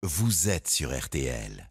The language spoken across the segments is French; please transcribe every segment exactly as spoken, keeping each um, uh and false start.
vous êtes sur R T L.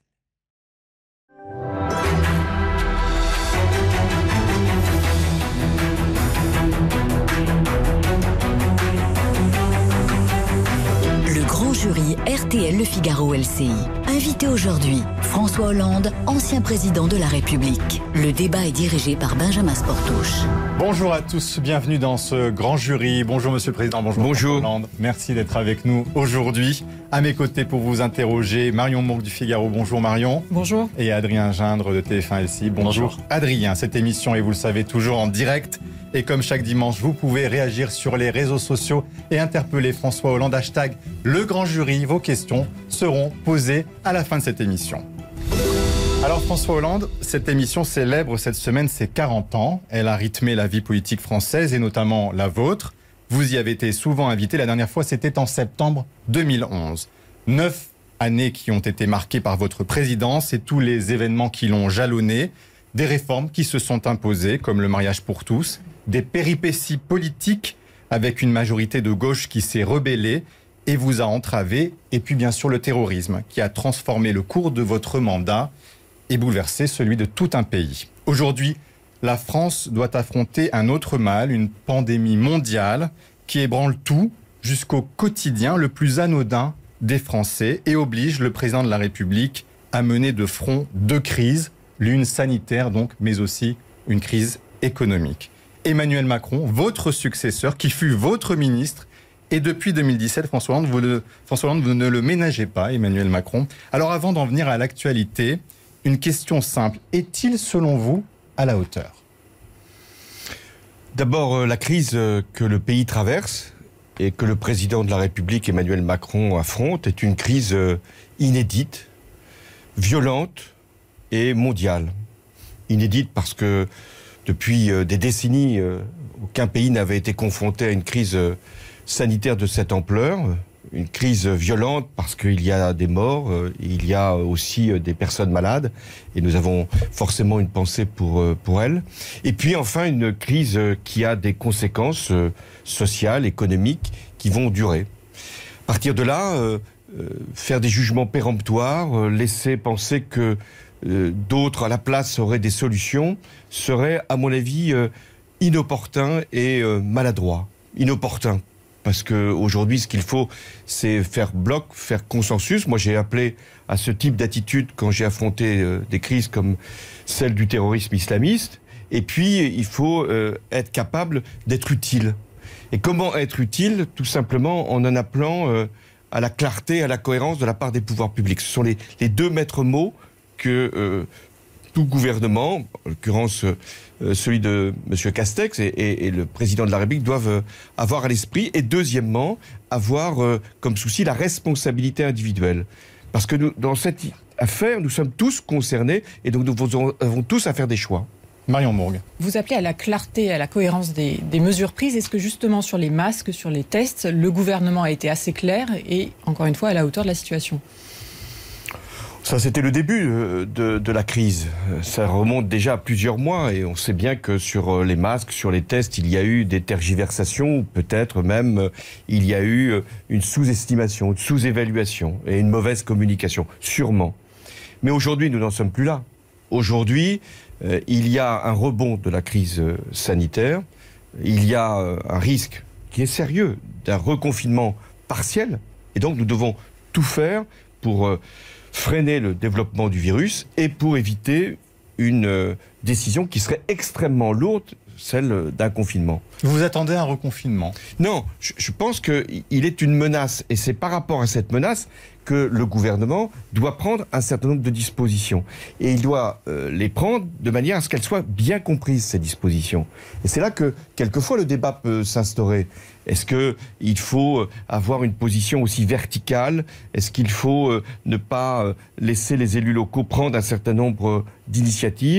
Le grand jury R T L Le Figaro L C I. Invité aujourd'hui, François Hollande, ancien président de la République. Le débat est dirigé par Benjamin Sportouche. Bonjour à tous, bienvenue dans ce grand jury. Bonjour Monsieur le Président, bonjour, bonjour. François Hollande. Merci d'être avec nous aujourd'hui. À mes côtés pour vous interroger, Marion Mourgue du Figaro. Bonjour Marion. Bonjour. Et Adrien Gindre de T F un L C I. Bonjour. Bonjour. Adrien, cette émission est, vous le savez, toujours en direct. Et comme chaque dimanche, vous pouvez réagir sur les réseaux sociaux et interpeller François Hollande. Hashtag le grand jury. Vos questions seront posées à la fin de cette émission. Alors François Hollande, cette émission célèbre cette semaine ses quarante ans. Elle a rythmé la vie politique française et notamment la vôtre. Vous y avez été souvent invité. La dernière fois, c'était en septembre deux mille onze. Neuf années qui ont été marquées par votre présidence et tous les événements qui l'ont jalonné. Des réformes qui se sont imposées, comme le mariage pour tous. Des péripéties politiques avec une majorité de gauche qui s'est rebellée et vous a entravé. Et puis bien sûr le terrorisme qui a transformé le cours de votre mandat et bouleversé celui de tout un pays. Aujourd'hui, la France doit affronter un autre mal, une pandémie mondiale qui ébranle tout jusqu'au quotidien le plus anodin des Français et oblige le président de la République à mener de front deux crises, l'une sanitaire donc, mais aussi une crise économique. Emmanuel Macron, votre successeur, qui fut votre ministre, et depuis deux mille dix-sept, François Hollande, vous, le, François Hollande, vous ne le ménagez pas, Emmanuel Macron. Alors avant d'en venir à l'actualité, une question simple. Est-il, selon vous, à la hauteur ? D'abord, la crise que le pays traverse et que le président de la République, Emmanuel Macron, affronte est une crise inédite, violente et mondiale. Inédite parce que depuis des décennies, aucun pays n'avait été confronté à une crise sanitaire de cette ampleur. Une crise violente parce qu'il y a des morts, il y a aussi des personnes malades et nous avons forcément une pensée pour, pour elles. Et puis enfin une crise qui a des conséquences sociales, économiques qui vont durer. À partir de là, euh, faire des jugements péremptoires, laisser penser que euh, d'autres à la place auraient des solutions serait à mon avis euh, inopportun et euh, maladroit. Inopportun. Parce qu'aujourd'hui, ce qu'il faut, c'est faire bloc, faire consensus. Moi, j'ai appelé à ce type d'attitude quand j'ai affronté euh, des crises comme celle du terrorisme islamiste. Et puis, il faut euh, être capable d'être utile. Et comment être utile ? Tout simplement en en appelant euh, à la clarté, à la cohérence de la part des pouvoirs publics. Ce sont les, les deux maîtres mots que euh, tout gouvernement, en l'occurrence euh, celui de M. Castex et, et, et le président de la République, doivent euh, avoir à l'esprit. Et deuxièmement, avoir euh, comme souci la responsabilité individuelle. Parce que nous, dans cette affaire, nous sommes tous concernés et donc nous avons tous à faire des choix. Marion Mourgue. Vous appelez à la clarté, à la cohérence des, des mesures prises. Est-ce que justement sur les masques, sur les tests, le gouvernement a été assez clair et, encore une fois, à la hauteur de la situation ? Ça, c'était le début de, de la crise. Ça remonte déjà à plusieurs mois et on sait bien que sur les masques, sur les tests, il y a eu des tergiversations, ou peut-être même il y a eu une sous-estimation, une sous-évaluation et une mauvaise communication, sûrement. Mais aujourd'hui, nous n'en sommes plus là. Aujourd'hui, euh, il y a un rebond de la crise sanitaire, il y a euh, un risque qui est sérieux d'un reconfinement partiel et donc nous devons tout faire pour euh, freiner le développement du virus et pour éviter une euh, décision qui serait extrêmement lourde, celle d'un confinement. Vous attendez un reconfinement ? Non, je, je pense qu'il est une menace et c'est par rapport à cette menace que le gouvernement doit prendre un certain nombre de dispositions. Et il doit euh, les prendre de manière à ce qu'elles soient bien comprises, ces dispositions. Et c'est là que, quelquefois, le débat peut s'instaurer. Est-ce qu'il faut avoir une position aussi verticale ? Est-ce qu'il faut euh, ne pas euh, laisser les élus locaux prendre un certain nombre d'initiatives ?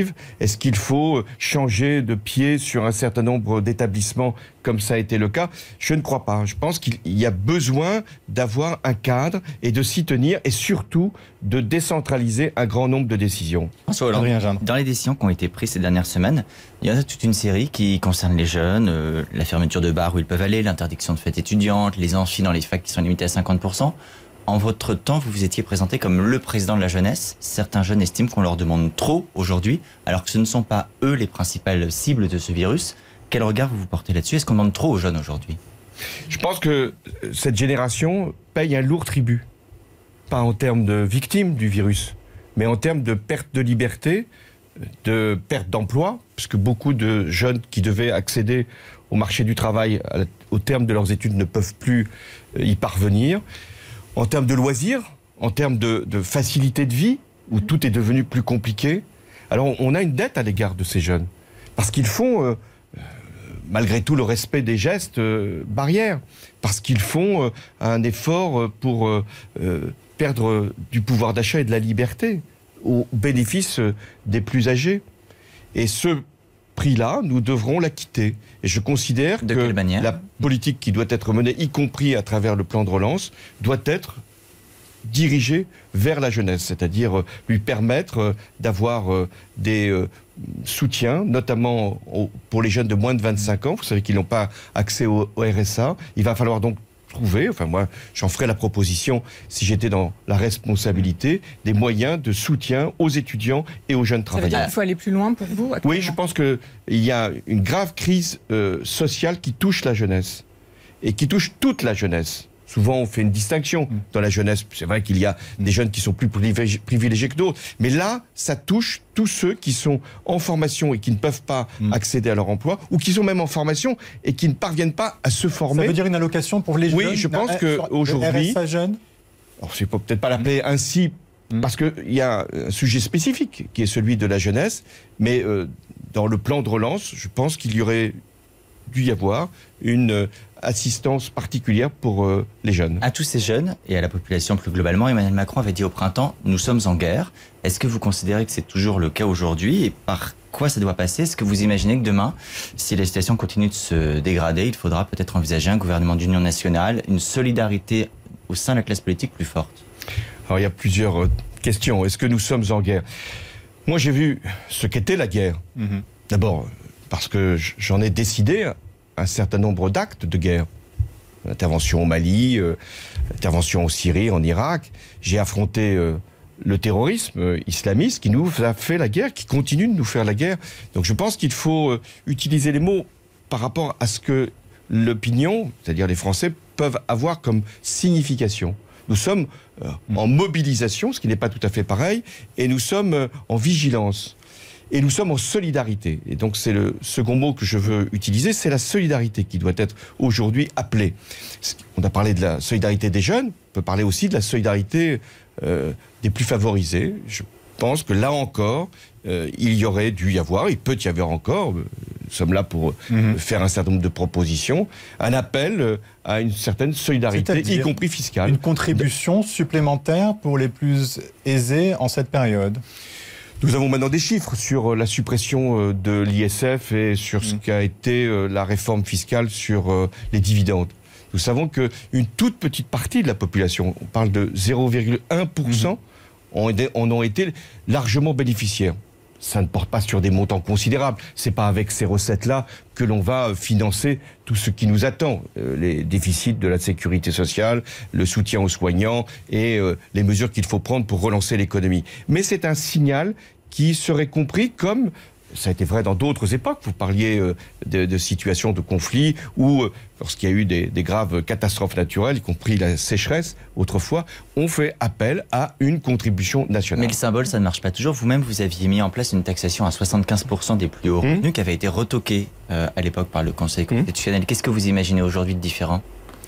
Est-ce qu'il faut changer de pied sur un certain nombre d'établissements comme ça a été le cas? Je ne crois pas. Je pense qu'il y a besoin d'avoir un cadre et de s'y tenir et surtout de décentraliser un grand nombre de décisions. François Hollande, dans les décisions qui ont été prises ces dernières semaines, il y en a toute une série qui concernent les jeunes, euh, la fermeture de bars où ils peuvent aller, l'interdiction de fêtes étudiantes, les amphis dans les facs qui sont limitées à cinquante pour cent. En votre temps, vous vous étiez présenté comme le président de la jeunesse. Certains jeunes estiment qu'on leur demande trop aujourd'hui, alors que ce ne sont pas eux les principales cibles de ce virus. Quel regard vous vous portez là-dessus? Est-ce qu'on demande trop aux jeunes aujourd'hui? Je pense que cette génération paye un lourd tribut. Pas en termes de victimes du virus, mais en termes de perte de liberté, de perte d'emploi, parce que beaucoup de jeunes qui devaient accéder au marché du travail au terme de leurs études ne peuvent plus y parvenir. En termes de loisirs, en termes de, de facilité de vie, où tout est devenu plus compliqué. Alors on a une dette à l'égard de ces jeunes, parce qu'ils font, euh, malgré tout le respect des gestes euh, barrières, parce qu'ils font euh, un effort pour euh, euh, perdre du pouvoir d'achat et de la liberté, au bénéfice des plus âgés. Et ce prix-là, nous devrons l'acquitter. Et je considère de que manière la politique qui doit être menée, y compris à travers le plan de relance, doit être dirigée vers la jeunesse, c'est-à-dire lui permettre d'avoir des soutiens, notamment pour les jeunes de moins de vingt-cinq ans. Vous savez qu'ils n'ont pas accès au R S A. Il va falloir donc trouver, enfin moi j'en ferai la proposition si j'étais dans la responsabilité, des moyens de soutien aux étudiants et aux jeunes travailleurs. Ça veut dire qu'il faut aller plus loin pour vous actuellement? Oui, je pense qu'il y a une grave crise euh, sociale qui touche la jeunesse et qui touche toute la jeunesse. Souvent, on fait une distinction dans la jeunesse. C'est vrai qu'il y a des jeunes qui sont plus privilégiés que d'autres. Mais là, ça touche tous ceux qui sont en formation et qui ne peuvent pas accéder à leur emploi, ou qui sont même en formation et qui ne parviennent pas à se former. Ça veut dire une allocation pour les jeunes? Oui, je pense qu'aujourd'hui... R S A jeune? Alors, je ne peux peut-être pas l'appeler ainsi, parce qu'il y a un sujet spécifique qui est celui de la jeunesse. Mais euh, dans le plan de relance, je pense qu'il y aurait dû y avoir une euh, assistance particulière pour euh, les jeunes. À tous ces jeunes et à la population plus globalement, Emmanuel Macron avait dit au printemps « Nous sommes en guerre ». Est-ce que vous considérez que c'est toujours le cas aujourd'hui et par quoi ça doit passer? Est-ce que vous imaginez que demain, si la situation continue de se dégrader, il faudra peut-être envisager un gouvernement d'union nationale, une solidarité au sein de la classe politique plus forte? Alors il y a plusieurs euh, questions. Est-ce que nous sommes en guerre? Moi j'ai vu ce qu'était la guerre. Mm-hmm. D'abord, parce que j'en ai décidé un certain nombre d'actes de guerre. Intervention au Mali, euh, intervention en Syrie, en Irak. J'ai affronté euh, le terrorisme euh, islamiste qui nous a fait la guerre, qui continue de nous faire la guerre. Donc je pense qu'il faut euh, utiliser les mots par rapport à ce que l'opinion, c'est-à-dire les Français, peuvent avoir comme signification. Nous sommes euh, en mobilisation, ce qui n'est pas tout à fait pareil, et nous sommes euh, en vigilance. Et nous sommes en solidarité. Et donc c'est le second mot que je veux utiliser, c'est la solidarité qui doit être aujourd'hui appelée. On a parlé de la solidarité des jeunes, on peut parler aussi de la solidarité euh, des plus favorisés. Je pense que là encore, euh, il y aurait dû y avoir, il peut y avoir encore, euh, nous sommes là pour euh, mmh. faire un certain nombre de propositions, un appel euh, à une certaine solidarité, y compris fiscale. Une contribution supplémentaire pour les plus aisés en cette période. Nous avons maintenant des chiffres sur la suppression de l'I S F et sur ce qu'a été la réforme fiscale sur les dividendes. Nous savons qu'une toute petite partie de la population, on parle de zéro virgule un pour cent, en ont été largement bénéficiaires. Ça ne porte pas sur des montants considérables. C'est pas avec ces recettes-là que l'on va financer tout ce qui nous attend. Euh, les déficits de la sécurité sociale, le soutien aux soignants et euh, les mesures qu'il faut prendre pour relancer l'économie. Mais c'est un signal qui serait compris comme... Ça a été vrai dans d'autres époques. Vous parliez euh, de, de situations de conflit où, euh, lorsqu'il y a eu des, des graves catastrophes naturelles, y compris la sécheresse, autrefois, on fait appel à une contribution nationale. Mais le symbole, ça ne marche pas toujours. Vous-même, vous aviez mis en place une taxation à soixante-quinze pour cent des plus hauts revenus, mmh. qui avait été retoquée euh, à l'époque par le Conseil constitutionnel. Mmh. Qu'est-ce que vous imaginez aujourd'hui de différent ?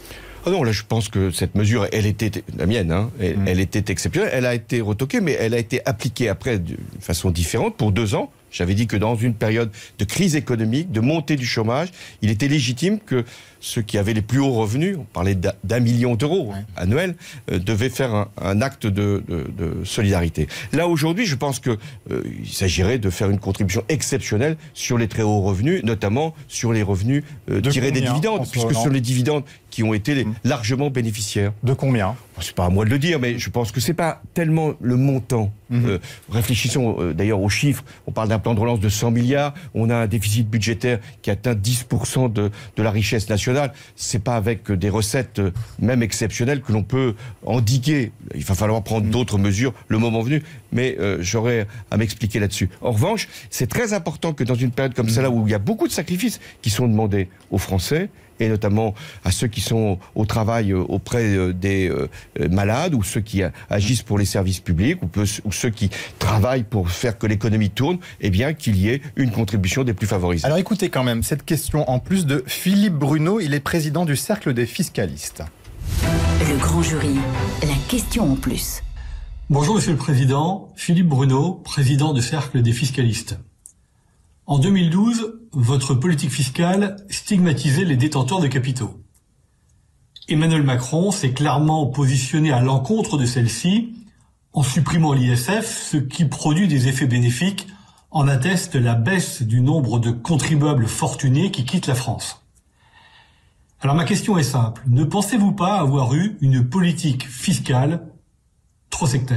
Ah non, là je pense que cette mesure, elle était, la mienne, hein, elle, mmh. elle était exceptionnelle, elle a été retoquée, mais elle a été appliquée après de façon différente pour deux ans. J'avais dit que dans une période de crise économique, de montée du chômage, il était légitime que ceux qui avaient les plus hauts revenus, on parlait d'un million d'euros ouais. annuels, euh, devaient faire un, un acte de, de, de solidarité. Là, aujourd'hui, je pense qu'il euh, s'agirait de faire une contribution exceptionnelle sur les très hauts revenus, notamment sur les revenus euh, de tirés combien, des dividendes, puisque ce sont les dividendes qui ont été les, mmh. largement bénéficiaires. De combien ? Bon, c'est pas à moi de le dire, mais je pense que c'est pas tellement le montant. Mmh. Euh, réfléchissons euh, d'ailleurs aux chiffres. On parle d'un plan de relance de cent milliards. On a un déficit budgétaire qui atteint dix pour cent de, de la richesse nationale. nationale. C'est pas avec des recettes, même exceptionnelles, que l'on peut endiguer. Il va falloir prendre d'autres mesures le moment venu, mais euh, j'aurais à m'expliquer là-dessus. En revanche, c'est très important que dans une période comme celle-là, où il y a beaucoup de sacrifices qui sont demandés aux Français, et notamment à ceux qui sont au travail auprès des malades, ou ceux qui agissent pour les services publics, ou ceux qui travaillent pour faire que l'économie tourne, eh bien qu'il y ait une contribution des plus favorisés. Alors écoutez quand même cette question en plus de Philippe Bruno, il est président du Cercle des fiscalistes. Le grand jury, la question en plus. Bonjour Monsieur le Président, Philippe Bruno, président du Cercle des fiscalistes. En deux mille douze, votre politique fiscale stigmatisait les détenteurs de capitaux. Emmanuel Macron s'est clairement positionné à l'encontre de celle-ci en supprimant l'I S F, ce qui produit des effets bénéfiques, en atteste la baisse du nombre de contribuables fortunés qui quittent la France. Alors ma question est simple, ne pensez-vous pas avoir eu une politique fiscale trop sectaire ?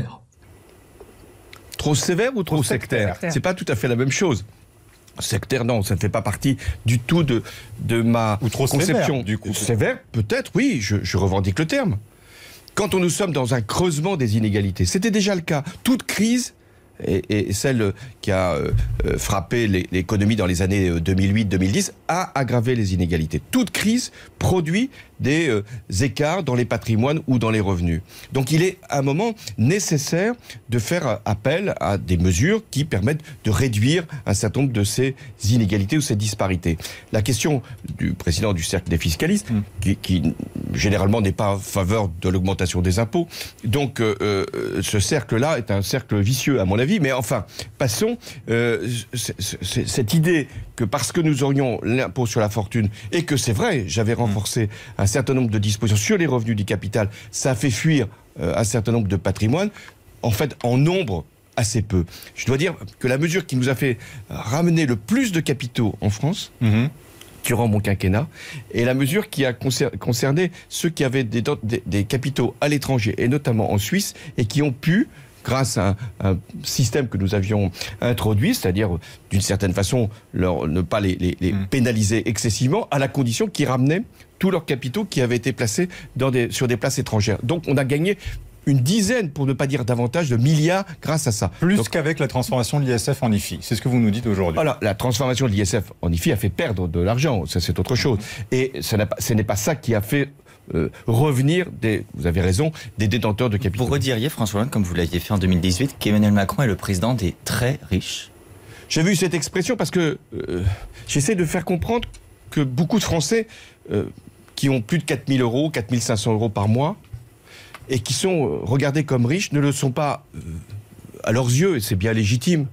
Trop sévère ou trop, trop sectaire, sectaire. C'est pas tout à fait la même chose. Sectaire, non, ça ne fait pas partie du tout de, de ma Ou trop conception. Sévère, du coup. Sévère, peut-être, oui, je, je revendique le terme. Quand on nous sommes dans un creusement des inégalités, c'était déjà le cas. Toute crise, et, et celle qui a euh, frappé l'économie dans les années deux mille huit deux mille dix, a aggravé les inégalités. Toute crise produit des euh, écarts dans les patrimoines ou dans les revenus. Donc il est à un moment nécessaire de faire appel à des mesures qui permettent de réduire un certain nombre de ces inégalités ou ces disparités. La question du président du Cercle des fiscalistes, mmh. qui, qui généralement n'est pas en faveur de l'augmentation des impôts, donc euh, euh, ce cercle-là est un cercle vicieux à mon avis, mais enfin, passons, euh, c est, c est, cette idée que parce que nous aurions l'impôt sur la fortune, et que c'est vrai, j'avais renforcé un certain nombre de dispositions sur les revenus du capital, ça a fait fuir euh, un certain nombre de patrimoines, en fait, en nombre, assez peu. Je dois dire que la mesure qui nous a fait ramener le plus de capitaux en France, mmh. durant mon quinquennat, est la mesure qui a concerné ceux qui avaient des, des, des capitaux à l'étranger, et notamment en Suisse, et qui ont pu, grâce à un, un système que nous avions introduit, c'est-à-dire d'une certaine façon leur, ne pas les, les, les mmh. pénaliser excessivement, à la condition qu'ils ramenaient tous leurs capitaux qui avaient été placés dans des, sur des places étrangères. Donc on a gagné une dizaine, pour ne pas dire davantage, de milliards grâce à ça. Plus qu'avec la transformation de l'I S F en I F I. C'est ce que vous nous dites aujourd'hui. Voilà, la transformation de l'I S F en I F I a fait perdre de l'argent, ça c'est autre chose. Et ça pas, ce n'est pas ça qui a fait euh, revenir, des, vous avez raison, des détenteurs de capitaux. Vous rediriez, François Hollande, comme vous l'aviez fait en deux mille dix-huit, qu'Emmanuel Macron est le président des très riches? J'ai vu cette expression parce que euh, j'essaie de faire comprendre que beaucoup de Français euh, qui ont plus de quatre mille euros, quatre mille cinq cents euros par mois, et qui sont regardés comme riches, ne le sont pas euh, à leurs yeux, et c'est bien légitime.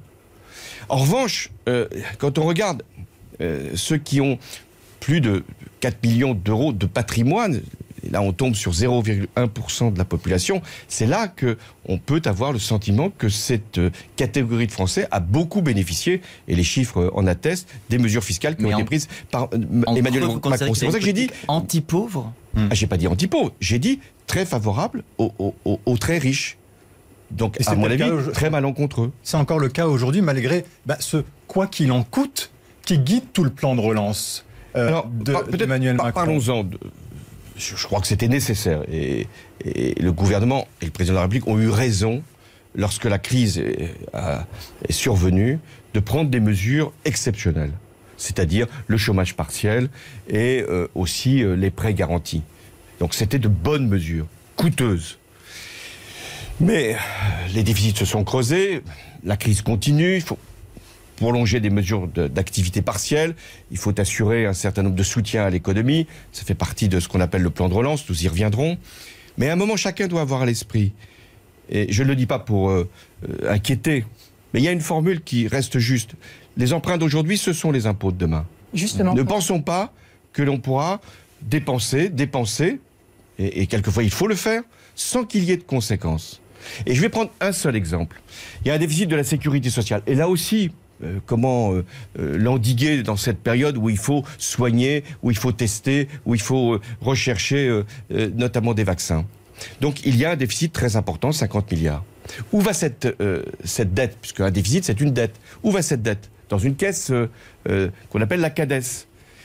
En revanche, euh, quand on regarde euh, ceux qui ont plus de quatre millions d'euros de patrimoine, et là on tombe sur zéro virgule un pour cent de la population, c'est là qu'on peut avoir le sentiment que cette euh, catégorie de Français a beaucoup bénéficié, et les chiffres en attestent, des mesures fiscales qui Mais ont en, été prises par euh, Emmanuel Macron. C'est pour ça que j'ai dit... Anti-pauvre ah, j'ai pas dit anti-pauvre, j'ai dit très favorable aux, aux, aux, aux très riches. Donc, à mon avis, très malencontreux. C'est encore le cas aujourd'hui, malgré bah, ce quoi qu'il en coûte qui guide tout le plan de relance euh, Alors, d'Emmanuel Macron. Parlons-en. De, je, je crois que c'était nécessaire. Et, et le gouvernement et le président de la République ont eu raison, lorsque la crise est, a, est survenue, de prendre des mesures exceptionnelles. C'est-à-dire le chômage partiel et euh, aussi euh, les prêts garantis. Donc c'était de bonnes mesures, coûteuses. Mais les déficits se sont creusés, la crise continue, il faut prolonger des mesures d'activité partielle, il faut assurer un certain nombre de soutiens à l'économie, ça fait partie de ce qu'on appelle le plan de relance, nous y reviendrons. Mais à un moment, chacun doit avoir à l'esprit, et je ne le dis pas pour euh, euh, inquiéter, mais il y a une formule qui reste juste. Les emprunts d'aujourd'hui, ce sont les impôts de demain. Justement. Ne pensons pas que l'on pourra dépenser, dépenser, et, et quelquefois il faut le faire, sans qu'il y ait de conséquences. Et je vais prendre un seul exemple. Il y a un déficit de la sécurité sociale. Et là aussi, euh, comment euh, euh, l'endiguer dans cette période où il faut soigner, où il faut tester, où il faut euh, rechercher euh, euh, notamment des vaccins. Donc il y a un déficit très important, cinquante milliards. Où va cette, euh, cette dette? Puisqu'un déficit, c'est une dette. Où va cette dette? Dans une caisse euh, euh, qu'on appelle la CADES.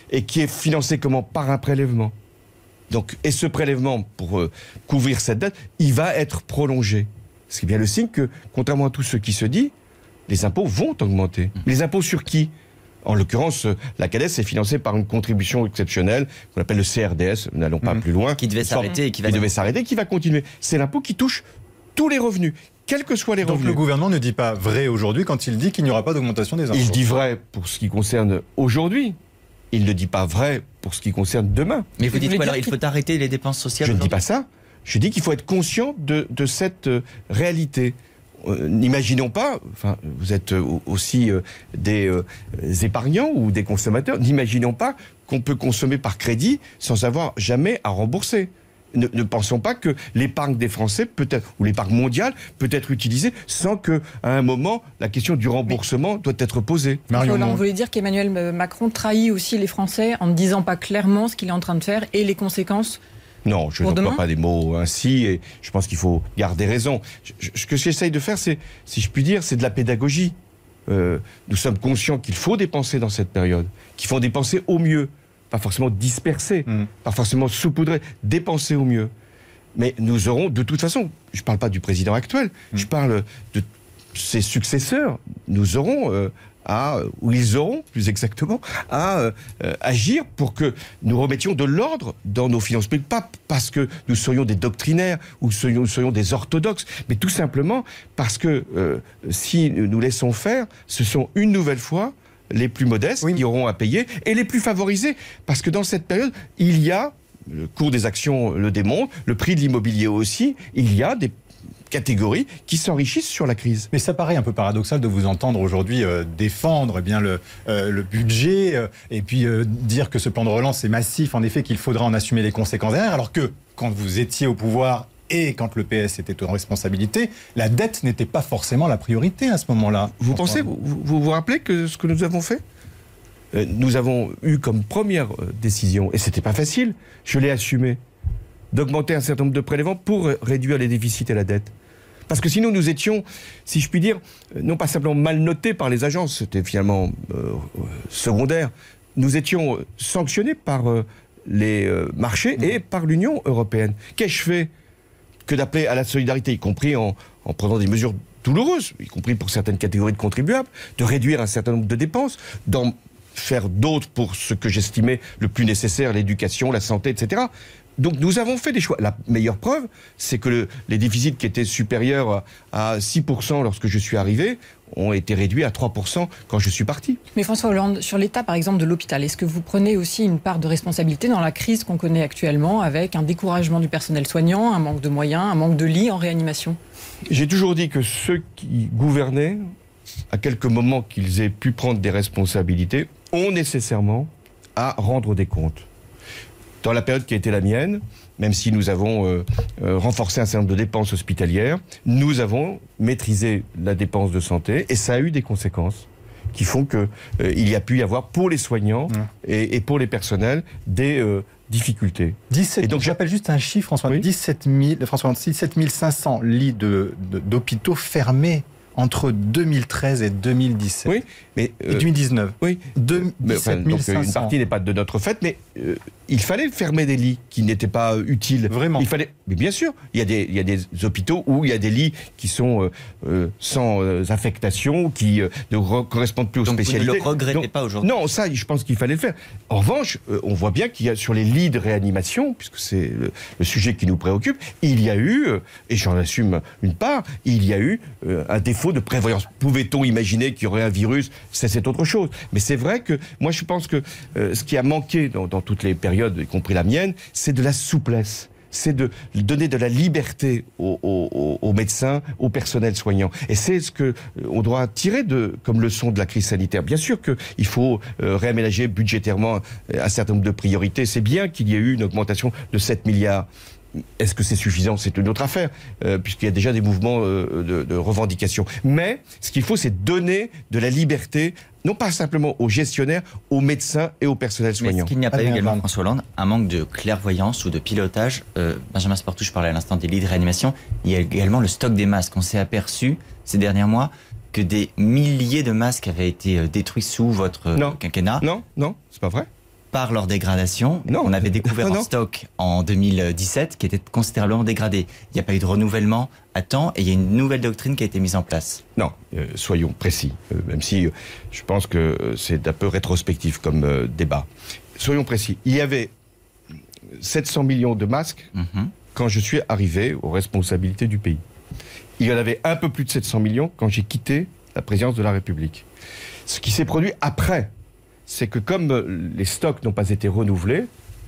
et qui est financé comment? Par un prélèvement. Donc, et ce prélèvement, pour euh, couvrir cette dette, il va être prolongé. Ce qui est bien le signe que, contrairement à tout ce qui se dit, les impôts vont augmenter. Les impôts sur qui? En l'occurrence, la CADES est financée par une contribution exceptionnelle qu'on appelle le C R D S, n'allons pas mmh. plus loin. Qui devait s'arrêter et qui va... Qui devait s'arrêter et qui va continuer. C'est l'impôt qui touche tous les revenus, quels que soient les Donc revenus. Donc le gouvernement ne dit pas vrai aujourd'hui quand il dit qu'il n'y aura pas d'augmentation des impôts. Il dit vrai pour ce qui concerne aujourd'hui. Il ne dit pas vrai pour ce qui concerne demain. Mais vous dites quoi alors? Il faut arrêter les dépenses sociales? Je ne dis pas ça. Je dis qu'il faut être conscient de, de cette euh, réalité. Euh, n'imaginons pas, enfin, vous êtes euh, aussi euh, des euh, épargnants ou des consommateurs, n'imaginons pas qu'on peut consommer par crédit sans avoir jamais à rembourser. Ne, ne pensons pas que l'épargne des Français peut être, ou l'épargne mondiale peut être utilisée sans que, à un moment, la question du remboursement doit être posée. Marion, on voulait dire qu'Emmanuel Macron trahit aussi les Français en ne disant pas clairement ce qu'il est en train de faire et les conséquences. Non, je n'emploie pas des mots ainsi, et je pense qu'il faut garder raison. Je, je, ce que j'essaye de faire, c'est, si je puis dire, c'est de la pédagogie. Euh, nous sommes conscients qu'il faut dépenser dans cette période, qu'il faut dépenser au mieux, pas forcément disperser, mmh. pas forcément saupoudrer, dépenser au mieux. Mais nous aurons, de toute façon, je ne parle pas du président actuel, mmh. je parle de ses successeurs, nous aurons... Euh, à, ou ils auront plus exactement, à euh, agir pour que nous remettions de l'ordre dans nos finances publiques. Pas parce que nous serions des doctrinaires ou serions, nous serions des orthodoxes, mais tout simplement parce que euh, si nous laissons faire, ce sont une nouvelle fois les plus modestes oui. qui auront à payer et les plus favorisés. Parce que dans cette période, il y a, le cours des actions le démontre, le prix de l'immobilier aussi, il y a des catégories qui s'enrichissent sur la crise. Mais ça paraît un peu paradoxal de vous entendre aujourd'hui euh, défendre eh bien le, euh, le budget euh, et puis euh, dire que ce plan de relance est massif, en effet qu'il faudra en assumer les conséquences derrière, alors que quand vous étiez au pouvoir et quand le P S était en responsabilité, la dette n'était pas forcément la priorité à ce moment-là. Vous pensez, vous, vous vous rappelez que ce que nous avons fait ? euh, Nous avons eu comme première décision, et c'était pas facile, je l'ai assumé, d'augmenter un certain nombre de prélèvements pour réduire les déficits et la dette. Parce que sinon, nous étions, si je puis dire, non pas simplement mal notés par les agences, c'était finalement euh, secondaire, nous étions sanctionnés par euh, les euh, marchés mmh. et par l'Union européenne. Qu'ai-je fait que d'appeler à la solidarité, y compris en, en prenant des mesures douloureuses, y compris pour certaines catégories de contribuables, de réduire un certain nombre de dépenses, d'en faire d'autres pour ce que j'estimais le plus nécessaire, l'éducation, la santé, et cetera. Donc nous avons fait des choix. La meilleure preuve, c'est que le, les déficits qui étaient supérieurs à six pour cent lorsque je suis arrivé ont été réduits à trois pour cent quand je suis parti. Mais François Hollande, sur l'état par exemple de l'hôpital, est-ce que vous prenez aussi une part de responsabilité dans la crise qu'on connaît actuellement avec un découragement du personnel soignant, un manque de moyens, un manque de lits en réanimation? J'ai toujours dit que ceux qui gouvernaient, à quelques moments qu'ils aient pu prendre des responsabilités, ont nécessairement à rendre des comptes. Dans la période qui a été la mienne, même si nous avons euh, euh, renforcé un certain nombre de dépenses hospitalières, nous avons maîtrisé la dépense de santé et ça a eu des conséquences qui font qu'il euh, y a pu y avoir pour les soignants mmh. et, et pour les personnels des euh, difficultés. dix-sept, et donc, j'appelle juste un chiffre, François, oui. dix-sept mille, François, dix-sept mille cinq cents lits de, de, d'hôpitaux fermés entre deux mille treize et deux mille dix-sept. Oui, mais euh, et deux mille dix-neuf. Oui. dix-sept mille cinq cents. Donc, une partie n'est pas de notre fait, mais euh, il fallait fermer des lits qui n'étaient pas euh, utiles. Vraiment. Il fallait. Mais bien sûr, il y a des, il y a des hôpitaux où il y a des lits qui sont euh, euh, sans euh, affectation, qui euh, ne re- correspondent plus aux Donc spécialités. Vous ne le regrettez Donc, pas aujourd'hui? Non, ça, je pense qu'il fallait le faire. En revanche, euh, on voit bien qu'il y a sur les lits de réanimation, puisque c'est le, le sujet qui nous préoccupe, il y a eu, euh, et j'en assume une part, il y a eu euh, un défaut de prévoyance. Pouvait-on imaginer qu'il y aurait un virus? Ça, c'est autre chose. Mais c'est vrai que moi, je pense que euh, ce qui a manqué dans, dans toutes les périodes, y compris la mienne, c'est de la souplesse. C'est de donner de la liberté aux, aux, aux médecins, au personnel soignant. Et c'est ce que on doit tirer de, comme leçon de la crise sanitaire. Bien sûr qu'il faut euh, réaménager budgétairement un certain nombre de priorités. C'est bien qu'il y ait eu une augmentation de sept milliards. Est-ce que c'est suffisant? C'est une autre affaire, euh, puisqu'il y a déjà des mouvements euh, de, de revendication. Mais ce qu'il faut, c'est donner de la liberté, non pas simplement aux gestionnaires, aux médecins et au personnel soignant. Mais est-ce qu'il n'y a pas ah, eu également, François Hollande, un manque de clairvoyance ou de pilotage? euh, Benjamin Sportouche parlait à l'instant des lits de réanimation. Il y a également le stock des masques. On s'est aperçu ces derniers mois que des milliers de masques avaient été détruits sous votre non. quinquennat. Non, non, c'est pas vrai. par leur dégradation. Non. On avait découvert Non, un non. stock en deux mille dix-sept qui était considérablement dégradé. Il n'y a pas eu de renouvellement à temps et il y a une nouvelle doctrine qui a été mise en place. Non, euh, soyons précis, euh, même si euh, je pense que euh, c'est un peu rétrospectif comme euh, débat. Soyons précis. Il y avait sept cents millions de masques Mm-hmm. quand je suis arrivé aux responsabilités du pays. Il y en avait un peu plus de sept cents millions quand j'ai quitté la présidence de la République. Ce qui s'est produit après, c'est que comme euh, les stocks n'ont pas été renouvelés,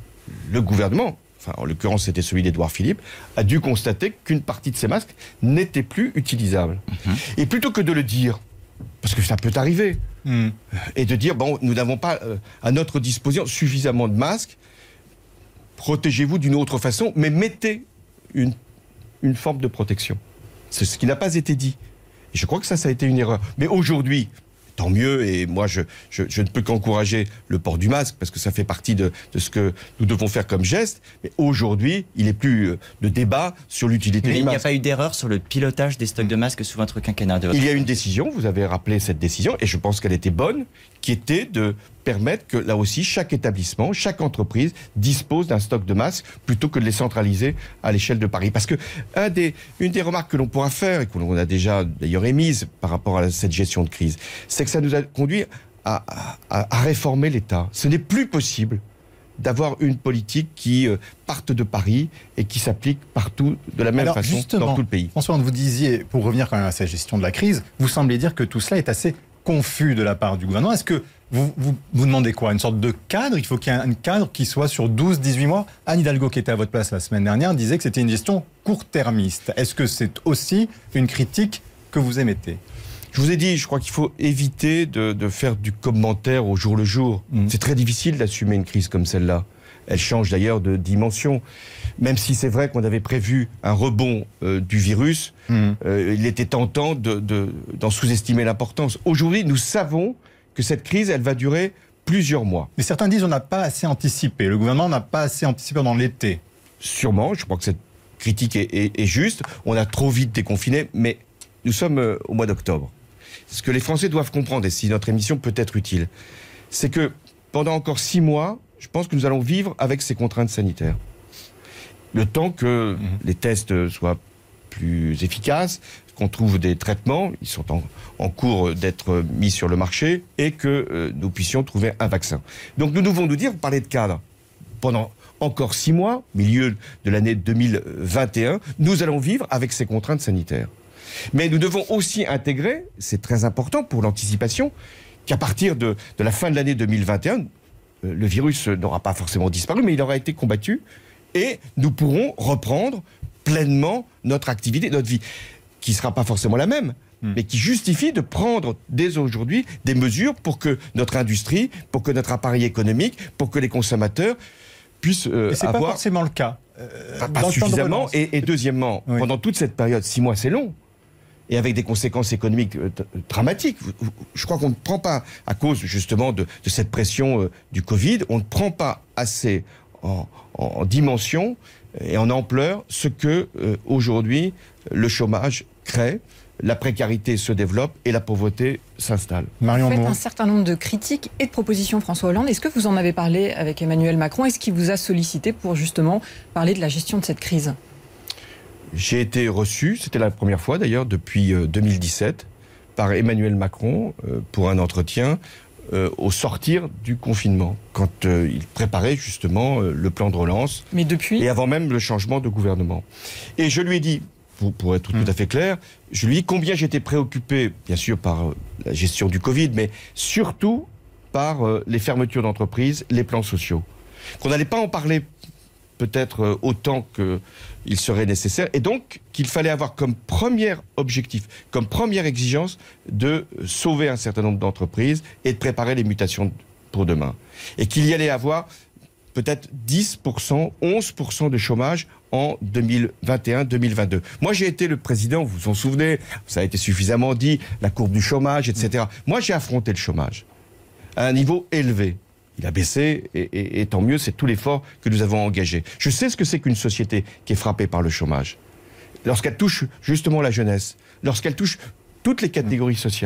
le gouvernement, enfin en l'occurrence c'était celui d'Édouard Philippe, a dû constater qu'une partie de ces masques n'était plus utilisable. Mm-hmm. Et plutôt que de le dire, parce que ça peut arriver, Mm. et de dire, bon, nous n'avons pas euh, à notre disposition suffisamment de masques, protégez-vous d'une autre façon, mais mettez une, une forme de protection. C'est ce qui n'a pas été dit. Et je crois que ça, ça a été une erreur. Mais aujourd'hui, tant mieux, et moi, je, je, je ne peux qu'encourager le port du masque, parce que ça fait partie de, de ce que nous devons faire comme geste. Mais aujourd'hui, il n'est plus euh, de débat sur l'utilité Mais du il n'y a masque. pas eu d'erreur sur le pilotage des stocks de masques sous votre quinquennat de votre... Il y a une décision, vous avez rappelé cette décision, et je pense qu'elle était bonne, qui était de permettre que, là aussi, chaque établissement, chaque entreprise dispose d'un stock de masques plutôt que de les centraliser à l'échelle de Paris. Parce que un des, une des remarques que l'on pourra faire, et que l'on a déjà d'ailleurs émise par rapport à cette gestion de crise, c'est que ça nous a conduit à, à, à réformer l'État. Ce n'est plus possible d'avoir une politique qui euh, parte de Paris et qui s'applique partout de la même Alors, façon justement, dans tout le pays. François, vous disiez, pour revenir quand même à cette gestion de la crise, vous semblez dire que tout cela est assez confus de la part du gouvernement. Est-ce que vous, vous, vous demandez quoi? Une sorte de cadre? Il faut qu'il y ait un cadre qui soit sur douze, dix-huit mois. Anne Hidalgo, qui était à votre place la semaine dernière, disait que c'était une gestion court-termiste. Est-ce que c'est aussi une critique que vous émettez? Je vous ai dit, je crois qu'il faut éviter de, de faire du commentaire au jour le jour. Mmh. C'est très difficile d'assumer une crise comme celle-là. Elle change d'ailleurs de dimension. Même si c'est vrai qu'on avait prévu un rebond euh, du virus, mmh. euh, il était tentant de, de, d'en sous-estimer l'importance. Aujourd'hui, nous savons que cette crise, elle va durer plusieurs mois. Mais certains disent qu'on n'a pas assez anticipé. Le gouvernement n'a pas assez anticipé pendant l'été. Sûrement, je crois que cette critique est, est, est juste. On a trop vite déconfiné, mais nous sommes euh, au mois d'octobre. Ce que les Français doivent comprendre, et si notre émission peut être utile, c'est que pendant encore six mois, je pense que nous allons vivre avec ces contraintes sanitaires. Le temps que mmh. les tests soient plus efficaces, qu'on trouve des traitements, ils sont en, en cours d'être mis sur le marché, et que euh, nous puissions trouver un vaccin. Donc nous devons nous dire, vous parlez de cadre, pendant encore six mois, milieu de l'année deux mille vingt et un, nous allons vivre avec ces contraintes sanitaires. Mais nous devons aussi intégrer, c'est très important pour l'anticipation, qu'à partir de, de la fin de l'année deux mille vingt et un, euh, le virus n'aura pas forcément disparu, mais il aura été combattu, et nous pourrons reprendre pleinement notre activité, notre vie, qui ne sera pas forcément la même, mmh. mais qui justifie de prendre dès aujourd'hui des mesures pour que notre industrie, pour que notre appareil économique, pour que les consommateurs puissent euh, et c'est avoir... pas forcément le cas. Euh, pas pas suffisamment, et, et deuxièmement, oui. pendant toute cette période, six mois c'est long, et avec des conséquences économiques euh, dramatiques. Je crois qu'on ne prend pas, à cause justement de, de cette pression euh, du Covid, on ne prend pas assez en, en dimension et en ampleur ce que euh, aujourd'hui le chômage crée, la précarité se développe et la pauvreté s'installe. Marion Vous faites Moore. un certain nombre de critiques et de propositions, François Hollande. Est-ce que vous en avez parlé avec Emmanuel Macron? Est-ce qu'il vous a sollicité pour justement parler de la gestion de cette crise? J'ai été reçu, c'était la première fois d'ailleurs depuis euh, deux mille dix-sept, par Emmanuel Macron euh, pour un entretien euh, au sortir du confinement, quand euh, il préparait justement euh, le plan de relance. Mais depuis... Et avant même le changement de gouvernement. Et je lui ai dit, pour, pour être mmh. tout à fait clair, je lui ai dit combien j'étais préoccupé, bien sûr par euh, la gestion du Covid, mais surtout par euh, les fermetures d'entreprises, les plans sociaux. Qu'on n'allait pas en parler peut-être euh, autant qu'il serait nécessaire, et donc qu'il fallait avoir comme premier objectif, comme première exigence, de sauver un certain nombre d'entreprises et de préparer les mutations pour demain. Et qu'il y allait avoir peut-être dix pour cent, onze pour cent de chômage en deux mille vingt et un deux mille vingt-deux. Moi, j'ai été le président, vous vous en souvenez, ça a été suffisamment dit, la courbe du chômage, et cetera. Moi, j'ai affronté le chômage à un niveau élevé. Il a baissé, et, et, et tant mieux, c'est tout l'effort que nous avons engagé. Je sais ce que c'est qu'une société qui est frappée par le chômage. Lorsqu'elle touche justement la jeunesse, lorsqu'elle touche toutes les catégories sociales,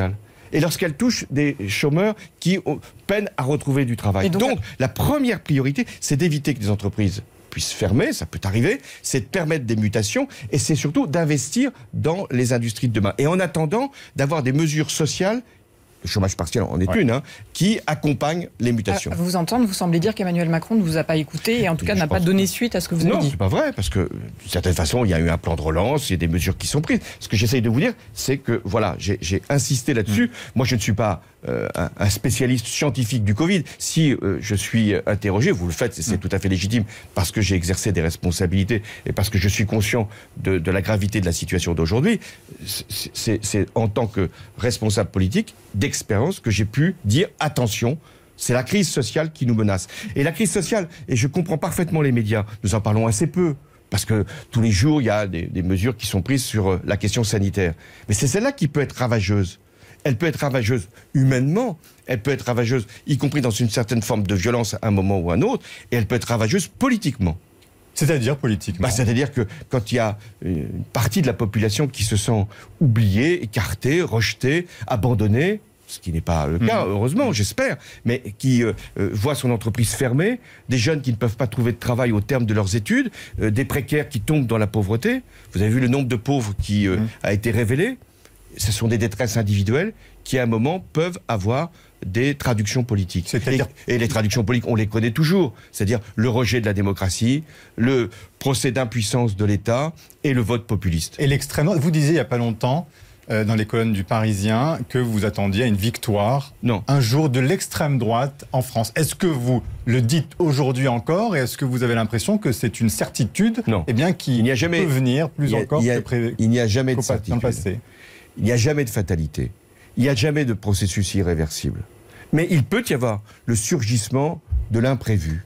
et lorsqu'elle touche des chômeurs qui ont, peinent à retrouver du travail. Donc, donc, la première priorité, c'est d'éviter que des entreprises puissent fermer, ça peut arriver, c'est de permettre des mutations, et c'est surtout d'investir dans les industries de demain. Et en attendant, d'avoir des mesures sociales, le chômage partiel en est ouais. une, hein, qui accompagne les mutations. À vous entendre, vous semblez dire qu'Emmanuel Macron ne vous a pas écouté et en tout cas Je n'a pas donné que... suite à ce que vous non, avez dit. Non, c'est pas vrai, parce que d'une certaine façon, il y a eu un plan de relance, il y a des mesures qui sont prises. Ce que j'essaye de vous dire, c'est que, voilà, j'ai, j'ai insisté là-dessus. Mmh. Moi, je ne suis pas euh, un, un spécialiste scientifique du Covid. Si euh, je suis interrogé, vous le faites, c'est, c'est mmh. tout à fait légitime, parce que j'ai exercé des responsabilités et parce que je suis conscient de, de la gravité de la situation d'aujourd'hui. C'est, c'est, c'est en tant que responsable politique, d'expérience, que j'ai pu dire attention, c'est la crise sociale qui nous menace. Et la crise sociale, et je comprends parfaitement les médias, nous en parlons assez peu, parce que tous les jours, il y a des, des mesures qui sont prises sur la question sanitaire. Mais c'est celle-là qui peut être ravageuse. Elle peut être ravageuse humainement, elle peut être ravageuse, y compris dans une certaine forme de violence à un moment ou à un autre, et elle peut être ravageuse politiquement. C'est-à-dire politiquement bah, C'est-à-dire que quand il y a une partie de la population qui se sent oubliée, écartée, rejetée, abandonnée, ce qui n'est pas le cas, mmh. heureusement, j'espère, mais qui euh, euh, voit son entreprise fermée, des jeunes qui ne peuvent pas trouver de travail au terme de leurs études, euh, des précaires qui tombent dans la pauvreté. Vous avez vu le nombre de pauvres qui euh, mmh. a été révélé. Ce sont des détresses individuelles qui, à un moment, peuvent avoir des traductions politiques. C'est-à-dire... Et, et les traductions politiques, on les connaît toujours. C'est-à-dire le rejet de la démocratie, le procès d'impuissance de l'État et le vote populiste. Et l'extrême droite, vous disiez il n'y a pas longtemps, euh, dans les colonnes du Parisien, que vous attendiez à une victoire non. un jour de l'extrême droite en France. Est-ce que vous le dites aujourd'hui encore et est-ce que vous avez l'impression que c'est une certitude non. eh bien, qui il n'y a jamais... peut venir plus il y a, encore il y a, que prévu Il n'y a jamais de certitude. Dans le passé. Il n'y a jamais de fatalité. Il n'y a jamais de processus irréversible. Mais il peut y avoir le surgissement de l'imprévu,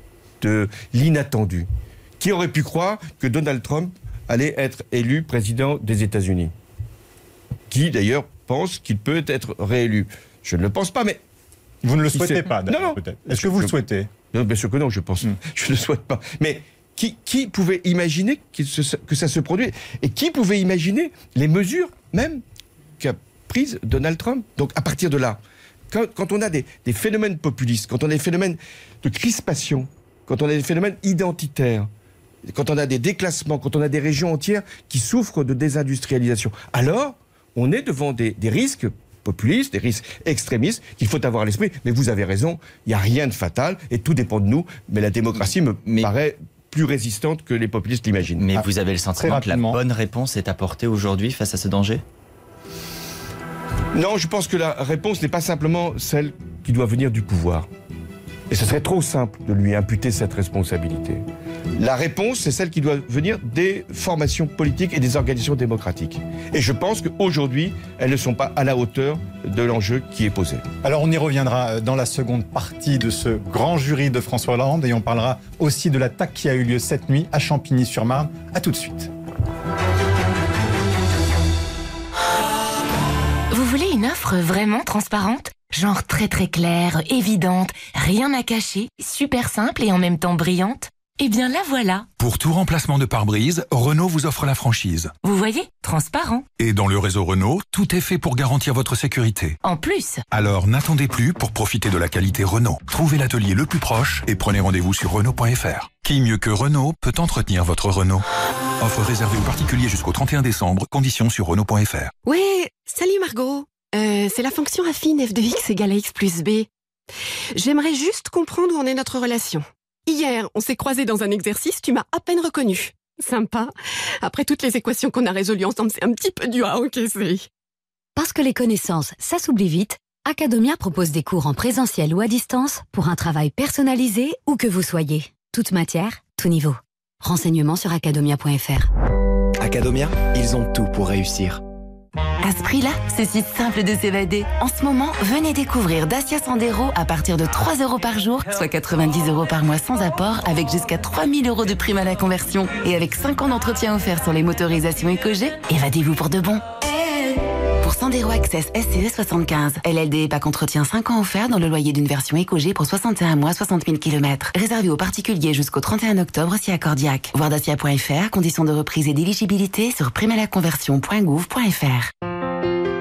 de l'inattendu. Qui aurait pu croire que Donald Trump allait être élu président des États-Unis ? Qui, d'ailleurs, pense qu'il peut être réélu. Je ne le pense pas, mais... Vous ne le souhaitez pas, non, non. peut-être. Est-ce que vous je... le souhaitez ? Non, bien sûr que non, je pense. Mm. Je ne le souhaite pas. Mais qui, qui pouvait imaginer que, ce, que ça se produise ? Et qui pouvait imaginer les mesures, même, qu'a prises Donald Trump ? Donc, à partir de là, quand, quand on a des, des phénomènes populistes, quand on a des phénomènes de crispation, quand on a des phénomènes identitaires, quand on a des déclassements, quand on a des régions entières qui souffrent de désindustrialisation, alors on est devant des, des risques populistes, des risques extrémistes qu'il faut avoir à l'esprit. Mais vous avez raison, il n'y a rien de fatal et tout dépend de nous. Mais la démocratie me mais, paraît plus résistante que les populistes l'imaginent. Mais ah, vous avez le sentiment que la bonne réponse est apportée aujourd'hui face à ce danger ? Non, je pense que la réponse n'est pas simplement celle qui doit venir du pouvoir. Et ce serait trop simple de lui imputer cette responsabilité. La réponse, c'est celle qui doit venir des formations politiques et des organisations démocratiques. Et je pense qu'aujourd'hui, elles ne sont pas à la hauteur de l'enjeu qui est posé. Alors on y reviendra dans la seconde partie de ce grand jury de François Hollande et on parlera aussi de l'attaque qui a eu lieu cette nuit à Champigny-sur-Marne. À tout de suite. Vous voulez une offre vraiment transparente ? Genre très très claire, évidente, rien à cacher, super simple et en même temps brillante ? Eh bien la voilà. Pour tout remplacement de pare-brise, Renault vous offre la franchise. Vous voyez ? Transparent. Et dans le réseau Renault, tout est fait pour garantir votre sécurité. En plus. Alors n'attendez plus pour profiter de la qualité Renault. Trouvez l'atelier le plus proche et prenez rendez-vous sur Renault point F R. Qui mieux que Renault peut entretenir votre Renault ? Offre réservée aux particuliers jusqu'au trente et un décembre. Conditions sur Renault point F R. Ouais, salut Margot. Euh, c'est la fonction affine f de x égale à x plus b. J'aimerais juste comprendre où en est notre relation. Hier, on s'est croisés dans un exercice, tu m'as à peine reconnu. Sympa. Après toutes les équations qu'on a résolues ensemble, c'est un petit peu dur à encaisser. Parce que les connaissances, ça s'oublie vite, Academia propose des cours en présentiel ou à distance pour un travail personnalisé où que vous soyez. Toute matière, tout niveau. Renseignements sur academia point F R. Academia, ils ont tout pour réussir. À ce prix-là, c'est si simple de s'évader. En ce moment, venez découvrir Dacia Sandero à partir de trois euros par jour, soit quatre-vingt-dix euros par mois sans apport, avec jusqu'à trois mille euros de prime à la conversion. Et avec cinq ans d'entretien offert sur les motorisations EcoG, évadez-vous pour de bon. Pour Sandero Access S C E soixante-quinze, L L D et pack entretien cinq ans offerts dans le loyer d'une version EcoG pour soixante et un mois, soixante mille kilomètres. Réservé aux particuliers jusqu'au trente et un octobre si accordiaque. Voir dacia point F R, conditions de reprise et d'éligibilité sur prime à la conversion point gouv point F R.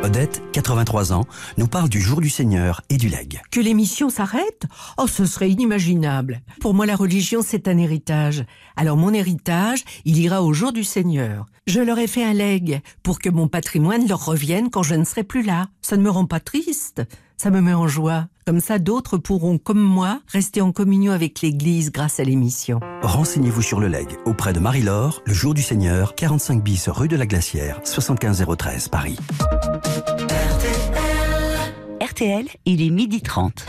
Odette, quatre-vingt-trois ans, nous parle du jour du Seigneur et du legs. Que l'émission s'arrête ? Oh, ce serait inimaginable. Pour moi, la religion, c'est un héritage. Alors mon héritage, il ira au jour du Seigneur. Je leur ai fait un legs pour que mon patrimoine leur revienne quand je ne serai plus là. Ça ne me rend pas triste, ça me met en joie. Comme ça, d'autres pourront, comme moi, rester en communion avec l'Église grâce à l'émission. Renseignez-vous sur le legs auprès de Marie-Laure, le jour du Seigneur, quarante-cinq bis rue de la Glacière, soixante-quinze zéro treize, Paris. R T L, il est midi trente.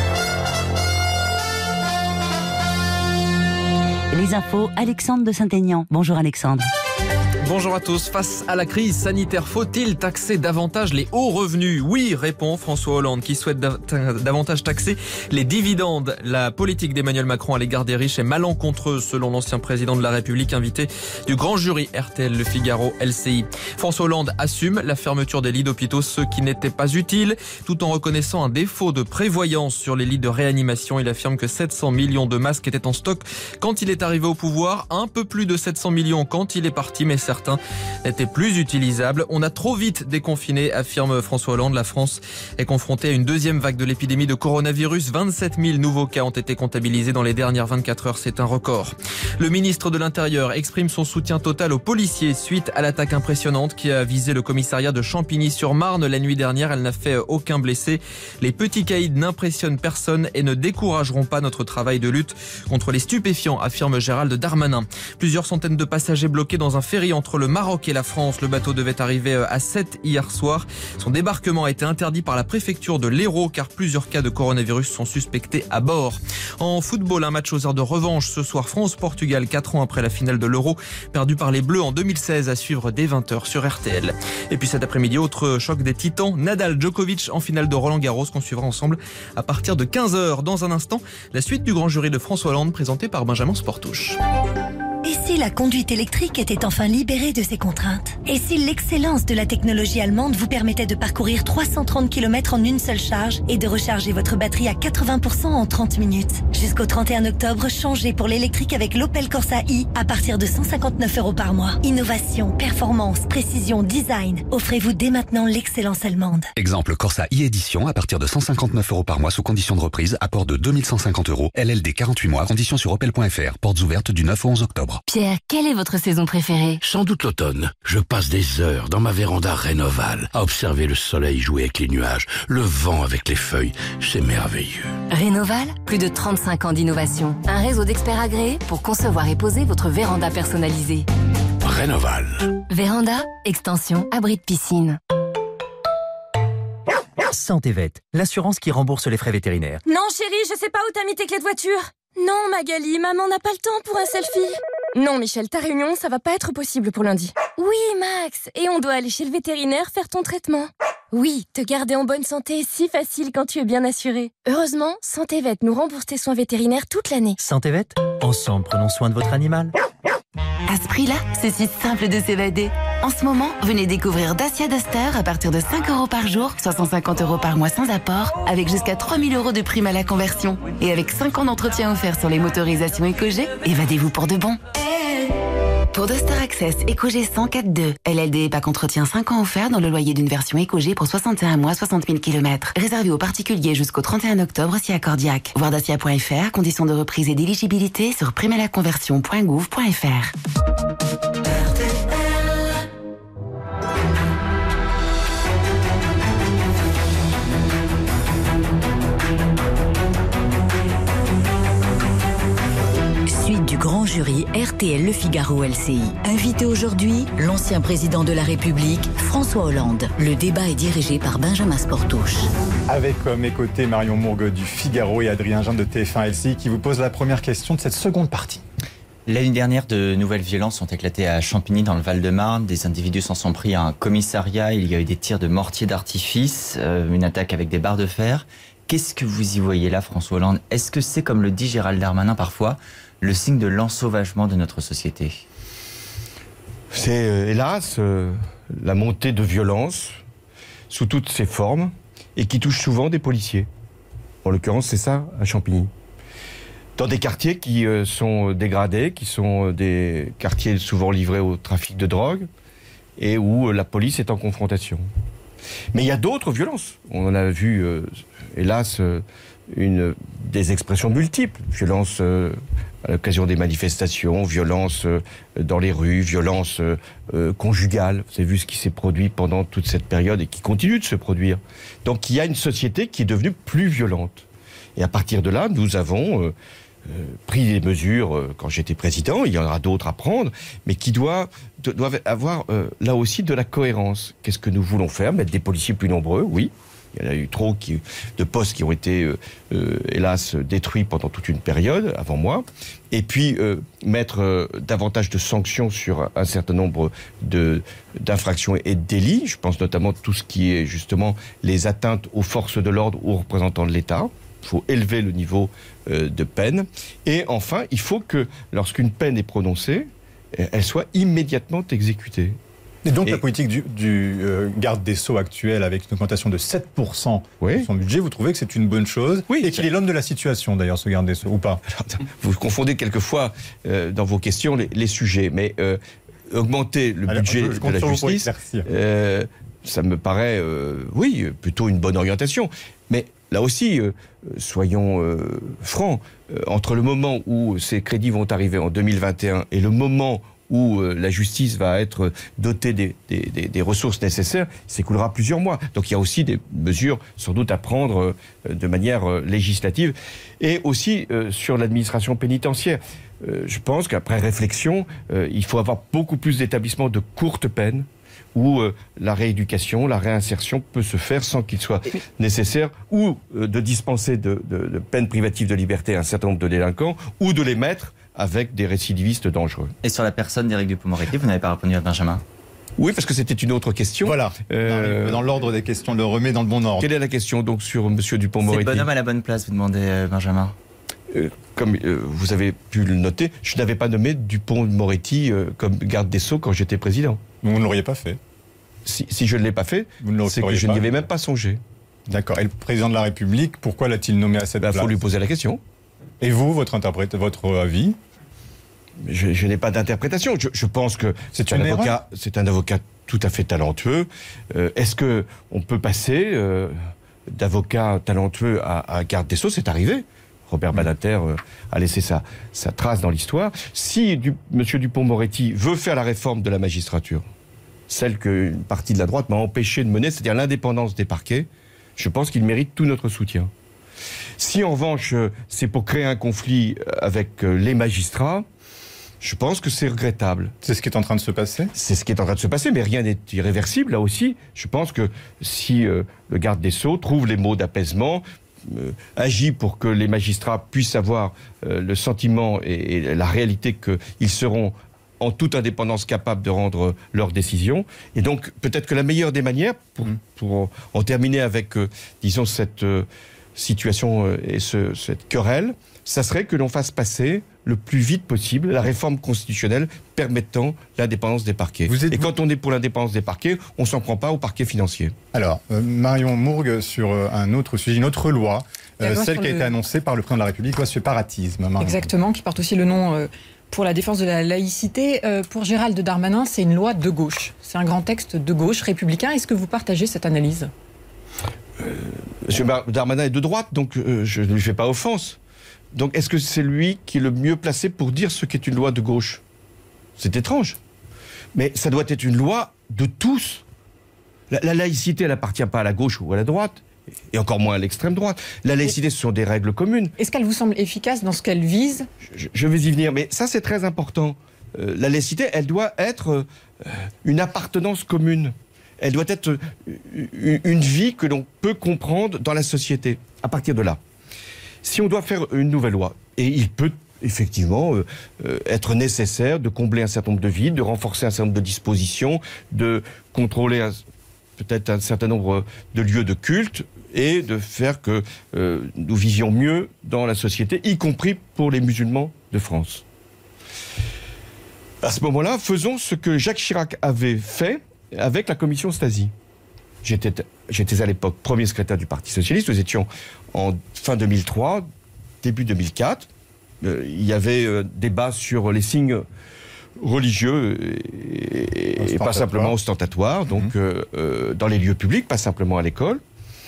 Les infos, Alexandre de Saint-Aignan. Bonjour Alexandre. Bonjour à tous. Face à la crise sanitaire, faut-il taxer davantage les hauts revenus ? Oui, répond François Hollande, qui souhaite davantage taxer les dividendes. La politique d'Emmanuel Macron à l'égard des riches est malencontreuse, selon l'ancien président de la République, invité du grand jury R T L, Le Figaro, L C I. François Hollande assume la fermeture des lits d'hôpitaux, ceux qui n'étaient pas utiles, tout en reconnaissant un défaut de prévoyance sur les lits de réanimation. Il affirme que sept cents millions de masques étaient en stock quand il est arrivé au pouvoir, un peu plus de sept cents millions quand il est parti, mais certains n'étaient plus utilisables. On a trop vite déconfiné, affirme François Hollande. La France est confrontée à une deuxième vague de l'épidémie de coronavirus. vingt-sept mille nouveaux cas ont été comptabilisés dans les dernières vingt-quatre heures. C'est un record. Le ministre de l'Intérieur exprime son soutien total aux policiers suite à l'attaque impressionnante qui a visé le commissariat de Champigny-sur-Marne la nuit dernière. Elle n'a fait aucun blessé. Les petits caïds n'impressionnent personne et ne décourageront pas notre travail de lutte contre les stupéfiants, affirme Gérald Darmanin. Plusieurs centaines de passagers bloqués dans un ferry entre le Maroc et la France. Le bateau devait arriver à Sète hier soir. Son débarquement a été interdit par la préfecture de l'Hérault car plusieurs cas de coronavirus sont suspectés à bord. En football, un match aux heures de revanche ce soir. France-Portugal, quatre ans après la finale de l'Euro, perdu par les Bleus en deux mille seize, à suivre dès vingt heures sur R T L. Et puis cet après-midi, autre choc des titans, Nadal-Djokovic en finale de Roland-Garros, qu'on suivra ensemble à partir de quinze heures. Dans un instant, la suite du grand jury de François Hollande, présenté par Benjamin Sportouche. Et si la conduite électrique était enfin libérée de ses contraintes ? Et si l'excellence de la technologie allemande vous permettait de parcourir trois cent trente kilomètres en une seule charge et de recharger votre batterie à quatre-vingts pour cent en trente minutes ? Jusqu'au trente et un octobre, changez pour l'électrique avec l'Opel Corsa i à partir de cent cinquante-neuf euros par mois. Innovation, performance, précision, design. Offrez-vous dès maintenant l'excellence allemande. Exemple Corsa i Édition à partir de cent cinquante-neuf euros par mois sous condition de reprise, apport de deux mille cent cinquante euros, L L D quarante-huit mois, conditions sur opel point f r, portes ouvertes du neuf au onze octobre. Pierre, quelle est votre saison préférée ? Sans doute l'automne. Je passe des heures dans ma véranda Rénoval à observer le soleil jouer avec les nuages, le vent avec les feuilles. C'est merveilleux. Rénoval, plus de trente-cinq ans d'innovation. Un réseau d'experts agréés pour concevoir et poser votre véranda personnalisée. Rénoval. Véranda, extension, abri de piscine. Santévet, l'assurance qui rembourse les frais vétérinaires. Non chérie, je sais pas où t'as mis tes clés de voiture. Non Magali, maman n'a pas le temps pour un selfie. Non Michel, ta réunion, ça va pas être possible pour lundi. Oui Max, et on doit aller chez le vétérinaire faire ton traitement. Oui, te garder en bonne santé est si facile quand tu es bien assuré. Heureusement, Santévet nous rembourse tes soins vétérinaires toute l'année. Santévet, ensemble prenons soin de votre animal. À ce prix-là, c'est si simple de s'évader. En ce moment, venez découvrir Dacia Duster à partir de cinq euros par jour, soit cent cinquante euros par mois sans apport, avec jusqu'à trois mille euros de prime à la conversion. Et avec cinq ans d'entretien offert sur les motorisations EcoG, évadez-vous pour de bon. Pour Duster Access EcoG cent quatre deux, L L D et pack entretien cinq ans offerts dans le loyer d'une version EcoG pour soixante et un mois, soixante mille kilomètres. Réservé aux particuliers jusqu'au trente et un octobre si accordiaque. Voir dacia point f r, conditions de reprise et d'éligibilité sur primalaconversion point gouv point f r. Suite du grand jury R T L Le Figaro L C I. Invité aujourd'hui, l'ancien président de la République, François Hollande. Le débat est dirigé par Benjamin Sportouche. Avec à mes côtés Marion Mourgue du Figaro et Adrien Jean de T F un L C I qui vous pose la première question de cette seconde partie. L'année dernière, de nouvelles violences ont éclaté à Champigny, dans le Val-de-Marne. Des individus s'en sont pris à un commissariat. Il y a eu des tirs de mortier d'artifice, euh, une attaque avec des barres de fer. Qu'est-ce que vous y voyez là, François Hollande ? Est-ce que c'est, comme le dit Gérald Darmanin parfois, le signe de l'ensauvagement de notre société ? C'est euh, hélas euh, la montée de violence sous toutes ses formes et qui touche souvent des policiers. En l'occurrence, c'est ça à Champigny. Dans des quartiers qui euh, sont dégradés, qui sont euh, des quartiers souvent livrés au trafic de drogue et où euh, la police est en confrontation. Mais il y a d'autres violences. On en a vu, euh, hélas, euh, une, des expressions multiples. Violence euh, à l'occasion des manifestations, violence euh, dans les rues, violence euh, euh, conjugale. Vous avez vu ce qui s'est produit pendant toute cette période et qui continue de se produire. Donc il y a une société qui est devenue plus violente. Et à partir de là, nous avons euh, euh, pris des mesures euh, quand j'étais président, il y en aura d'autres à prendre, mais qui doivent, de, doivent avoir euh, là aussi de la cohérence. Qu'est-ce que nous voulons faire? Mettre des policiers plus nombreux? Oui. Il y en a eu trop qui, de postes qui ont été, euh, euh, hélas, détruits pendant toute une période, avant moi. Et puis, euh, mettre euh, davantage de sanctions sur un certain nombre de, d'infractions et de délits. Je pense notamment tout ce qui est, justement, les atteintes aux forces de l'ordre ou aux représentants de l'État. Il faut élever le niveau euh, de peine. Et enfin, il faut que, lorsqu'une peine est prononcée, elle soit immédiatement exécutée. Et donc et la politique du, du euh, garde des Sceaux actuel, avec une augmentation de sept pour cent oui. de son budget, vous trouvez que c'est une bonne chose? Oui. Et qu'il est l'homme de la situation, d'ailleurs, ce garde des Sceaux, ou pas? Vous confondez quelquefois euh, dans vos questions les, les sujets, mais euh, augmenter le Alors, budget je, je de la justice, euh, ça me paraît, euh, oui, plutôt une bonne orientation. Mais là aussi, euh, soyons euh, francs, euh, entre le moment où ces crédits vont arriver en deux mille vingt et un et le moment où euh, la justice va être dotée des, des, des, des ressources nécessaires, il s'écoulera plusieurs mois. Donc il y a aussi des mesures sans doute à prendre euh, de manière euh, législative. Et aussi euh, sur l'administration pénitentiaire. Euh, je pense qu'après réflexion, euh, il faut avoir beaucoup plus d'établissements de courte peine où euh, la rééducation, la réinsertion peut se faire sans qu'il soit nécessaire ou euh, de dispenser de, de, de peines privatives de liberté à un certain nombre de délinquants ou de les mettre avec des récidivistes dangereux. Et sur la personne d'Éric Dupond-Moretti, vous n'avez pas répondu à Benjamin? Oui, parce que c'était une autre question. Voilà, euh, dans l'ordre des questions, le remet dans le bon ordre. Quelle est la question donc sur M. Dupond-Moretti? C'est le bonhomme à la bonne place, vous demandez, euh, Benjamin. Euh, comme euh, vous avez pu le noter, je n'avais pas nommé Dupond-Moretti euh, comme garde des Sceaux quand j'étais président. Vous ne l'auriez pas fait? Si, si je ne l'ai pas fait, c'est que je n'y avais même pas songé. D'accord. Et le président de la République, pourquoi l'a-t-il nommé à cette ben, place? Il faut lui poser la question. Et vous, votre, interprète, votre avis? Je, je n'ai pas d'interprétation. Je, je pense que c'est un avocat, c'est un avocat tout à fait talentueux. Euh, est-ce que on peut passer euh, d'avocat talentueux à, à garde des Sceaux? C'est arrivé. Robert Badinter euh, a laissé sa, sa trace dans l'histoire. Si du, M. Dupond-Moretti veut faire la réforme de la magistrature, celle qu'une partie de la droite m'a empêché de mener, c'est-à-dire l'indépendance des parquets, je pense qu'il mérite tout notre soutien. Si en revanche, c'est pour créer un conflit avec les magistrats, je pense que c'est regrettable. C'est ce qui est en train de se passer? C'est ce qui est en train de se passer, mais rien n'est irréversible, là aussi. Je pense que si euh, le garde des Sceaux trouve les mots d'apaisement, euh, agit pour que les magistrats puissent avoir euh, le sentiment et, et la réalité qu'ils seront en toute indépendance capables de rendre leurs décisions. Et donc, peut-être que la meilleure des manières, pour, pour en terminer avec, euh, disons, cette euh, situation euh, et ce, cette querelle, ça serait que l'on fasse passer le plus vite possible la réforme constitutionnelle permettant l'indépendance des parquets. Vous êtes... Et quand on est pour l'indépendance des parquets, on ne s'en prend pas aux parquets financiers. Alors, euh, Marion Mourgue, sur euh, un autre sujet, une autre loi, euh, loi celle qui a le... été annoncée par le président de la République, loi séparatisme. Marion. Exactement, qui porte aussi le nom euh, pour la défense de la laïcité. Euh, pour Gérald Darmanin, c'est une loi de gauche. C'est un grand texte de gauche, républicain. Est-ce que vous partagez cette analyse? euh, M. Darmanin est de droite, donc euh, je ne lui fais pas offense. Donc est-ce que c'est lui qui est le mieux placé pour dire ce qu'est une loi de gauche? C'est étrange. Mais ça doit être une loi de tous. La, la laïcité, elle n'appartient pas à la gauche ou à la droite, et encore moins à l'extrême droite. La laïcité, ce sont des règles communes. Est-ce qu'elle vous semble efficace dans ce qu'elle vise? je, je vais y venir, mais ça c'est très important. Euh, la laïcité, elle doit être euh, une appartenance commune. Elle doit être euh, une vie que l'on peut comprendre dans la société, à partir de là. Si on doit faire une nouvelle loi, et il peut effectivement euh, euh, être nécessaire de combler un certain nombre de vides, de renforcer un certain nombre de dispositions, de contrôler un, peut-être un certain nombre de lieux de culte, et de faire que euh, nous vivions mieux dans la société, y compris pour les musulmans de France. À ce moment-là, faisons ce que Jacques Chirac avait fait avec la commission Stasi. J'étais, j'étais à l'époque premier secrétaire du Parti Socialiste. Nous étions en fin deux mille trois, début deux mille quatre. Euh, il y avait euh, débat sur les signes religieux et, et pas simplement ostentatoire, donc mmh. euh, euh, dans les lieux publics, pas simplement à l'école.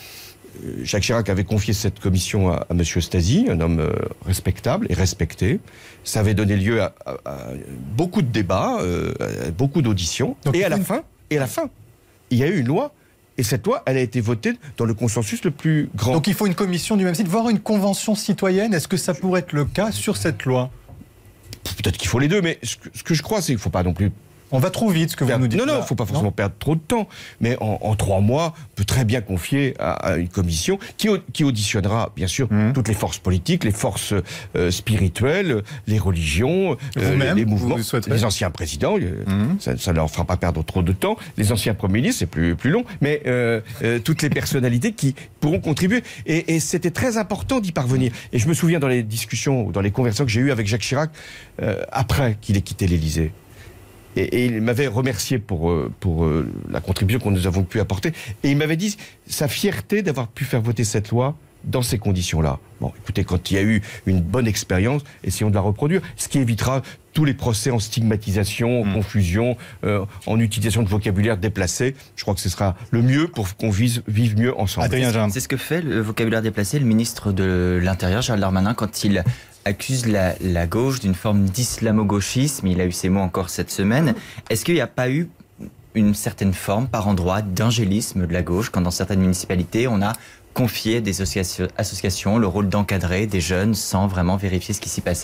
Jacques Chirac avait confié cette commission à, à M. Stasi, un homme euh, respectable et respecté. Ça avait donné lieu à, à, à beaucoup de débats, euh, à beaucoup d'auditions. Donc, et à la fin, et à la fin, il y a eu une loi. Et cette loi, elle a été votée dans le consensus le plus grand. Donc il faut une commission du même site, voire une convention citoyenne. Est-ce que ça pourrait être le cas sur cette loi ? Peut-être qu'il faut les deux, mais ce que, ce que je crois, c'est qu'il ne faut pas non plus... On va trop vite, ce que vous nous dites. Non, non, il ne faut pas forcément non perdre trop de temps. Mais en, en trois mois, on peut très bien confier à, à une commission qui, qui auditionnera, bien sûr, mmh. toutes les forces politiques, les forces euh, spirituelles, les religions, euh, les, les mouvements, les anciens présidents. Mmh. Ça ne leur fera pas perdre trop de temps. Les anciens premiers ministres, c'est plus, plus long. Mais euh, euh, toutes les personnalités qui pourront contribuer. Et, et c'était très important d'y parvenir. Et je me souviens dans les discussions, dans les conversations que j'ai eues avec Jacques Chirac, euh, après qu'il ait quitté l'Élysée. Et, et il m'avait remercié pour, pour euh, la contribution que nous avons pu apporter. Et il m'avait dit sa fierté d'avoir pu faire voter cette loi dans ces conditions-là. Bon, écoutez, quand il y a eu une bonne expérience, essayons de la reproduire, ce qui évitera tous les procès en stigmatisation, en mmh. confusion, euh, en utilisation de vocabulaire déplacé. Je crois que ce sera le mieux pour qu'on vive, vive mieux ensemble. C'est ce que fait le vocabulaire déplacé, le ministre de l'Intérieur, Gérald Darmanin, quand il accuse la, la gauche d'une forme d'islamo-gauchisme. Il a eu ces mots encore cette semaine. Est-ce qu'il n'y a pas eu une certaine forme, par endroit, d'angélisme de la gauche, quand dans certaines municipalités, on a confié des associations, associations le rôle d'encadrer des jeunes sans vraiment vérifier ce qui s'y passait ?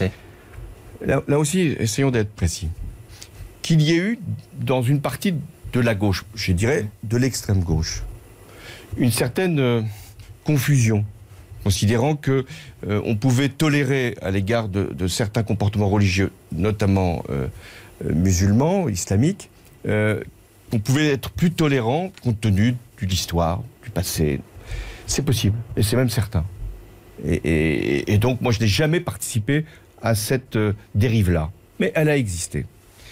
Là, là aussi, essayons d'être précis. Qu'il y ait eu, dans une partie de la gauche, je dirais de l'extrême gauche, une certaine euh, confusion, considérant que euh, on pouvait tolérer à l'égard de, de certains comportements religieux, notamment euh, euh, musulmans, islamiques, euh, qu'on pouvait être plus tolérant compte tenu de l'histoire, du passé. C'est possible, et c'est même certain. Et, et, et donc, moi, je n'ai jamais participé à cette euh, dérive-là. Mais elle a existé.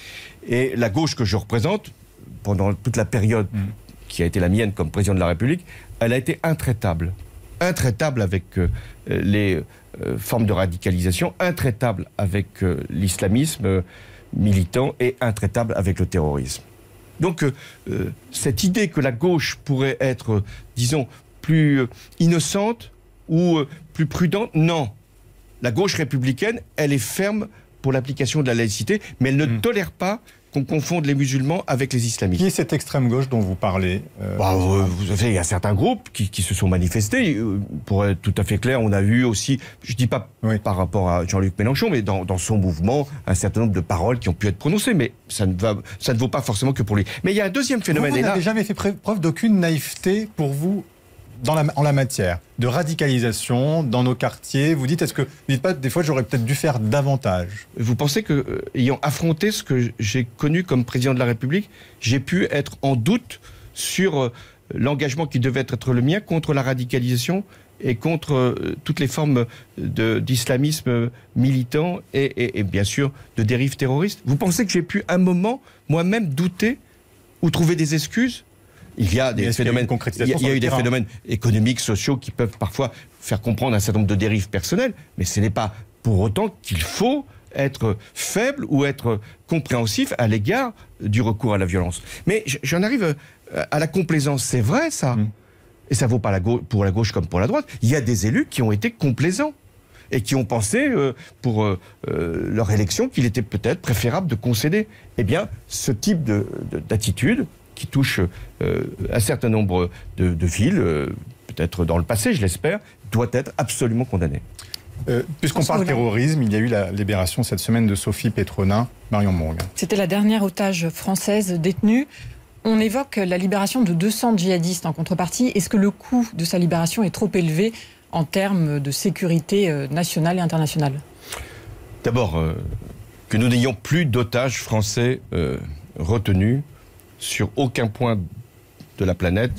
Et la gauche que je représente, pendant toute la période mmh. qui a été la mienne comme président de la République, elle a été intraitable. Intraitable avec euh, les euh, formes de radicalisation, intraitable avec euh, l'islamisme euh, militant et intraitable avec le terrorisme. Donc, euh, euh, cette idée que la gauche pourrait être, euh, disons, plus euh, innocente ou euh, plus prudente, non. La gauche républicaine, elle est ferme pour l'application de la laïcité, mais elle ne mmh. tolère pas qu'on confonde les musulmans avec les islamistes. Qui est cette extrême gauche dont vous parlez euh, bah, euh, Vous savez, il y a certains groupes qui, qui se sont manifestés. Pour être tout à fait clair, on a vu aussi, je ne dis pas oui. par rapport à Jean-Luc Mélenchon, mais dans, dans son mouvement, un certain nombre de paroles qui ont pu être prononcées. Mais ça ne, va, ça ne vaut pas forcément que pour lui. Mais il y a un deuxième phénomène. Vous, vous n'avez jamais fait preuve d'aucune naïveté pour vous dans la, en la matière de radicalisation dans nos quartiers. Vous dites, est-ce que vous dites pas des fois j'aurais peut-être dû faire davantage? Vous pensez que, euh, ayant affronté ce que j'ai connu comme président de la République, j'ai pu être en doute sur euh, l'engagement qui devait être le mien contre la radicalisation et contre euh, toutes les formes de, d'islamisme militant et, et, et bien sûr de dérives terroristes? Vous pensez que j'ai pu un moment moi-même douter ou trouver des excuses? Il y a des phénomènes, il y a, il y a eu des phénomènes économiques, sociaux qui peuvent parfois faire comprendre un certain nombre de dérives personnelles, mais ce n'est pas pour autant qu'il faut être faible ou être compréhensif à l'égard du recours à la violence. Mais j'en arrive à la complaisance, c'est vrai ça, mmh. et ça vaut pas la gauche, pour la gauche comme pour la droite. Il y a des élus qui ont été complaisants et qui ont pensé euh, pour euh, leur élection qu'il était peut-être préférable de concéder. Eh bien, ce type de, de, d'attitude qui touche euh, un certain nombre de, de villes, euh, peut-être dans le passé, je l'espère, doit être absolument condamné. Euh, puisqu'on parle terrorisme, il y a eu la libération cette semaine de Sophie Petronin. Marion Monge. C'était la dernière otage française détenue. On évoque la libération de deux cents djihadistes en contrepartie. Est-ce que le coût de sa libération est trop élevé en termes de sécurité nationale et internationale? D'abord, euh, que nous n'ayons plus d'otages français euh, retenus sur aucun point de la planète,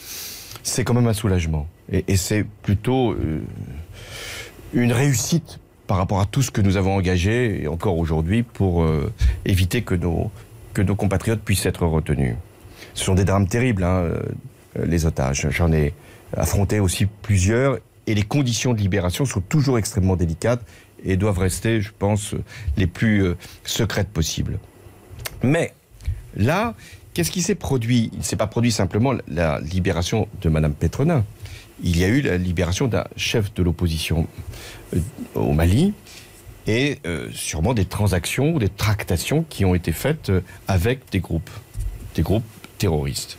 c'est quand même un soulagement. Et, et c'est plutôt euh, une réussite par rapport à tout ce que nous avons engagé, et encore aujourd'hui, pour euh, éviter que nos, que nos compatriotes puissent être retenus. Ce sont des drames terribles, hein, euh, les otages. J'en ai affronté aussi plusieurs, et les conditions de libération sont toujours extrêmement délicates et doivent rester, je pense, les plus euh, secrètes possibles. Mais là, qu'est-ce qui s'est produit ? Il ne s'est pas produit simplement la libération de Madame Petronin. Il y a eu la libération d'un chef de l'opposition euh, au Mali et euh, sûrement des transactions ou des tractations qui ont été faites euh, avec des groupes, des groupes terroristes.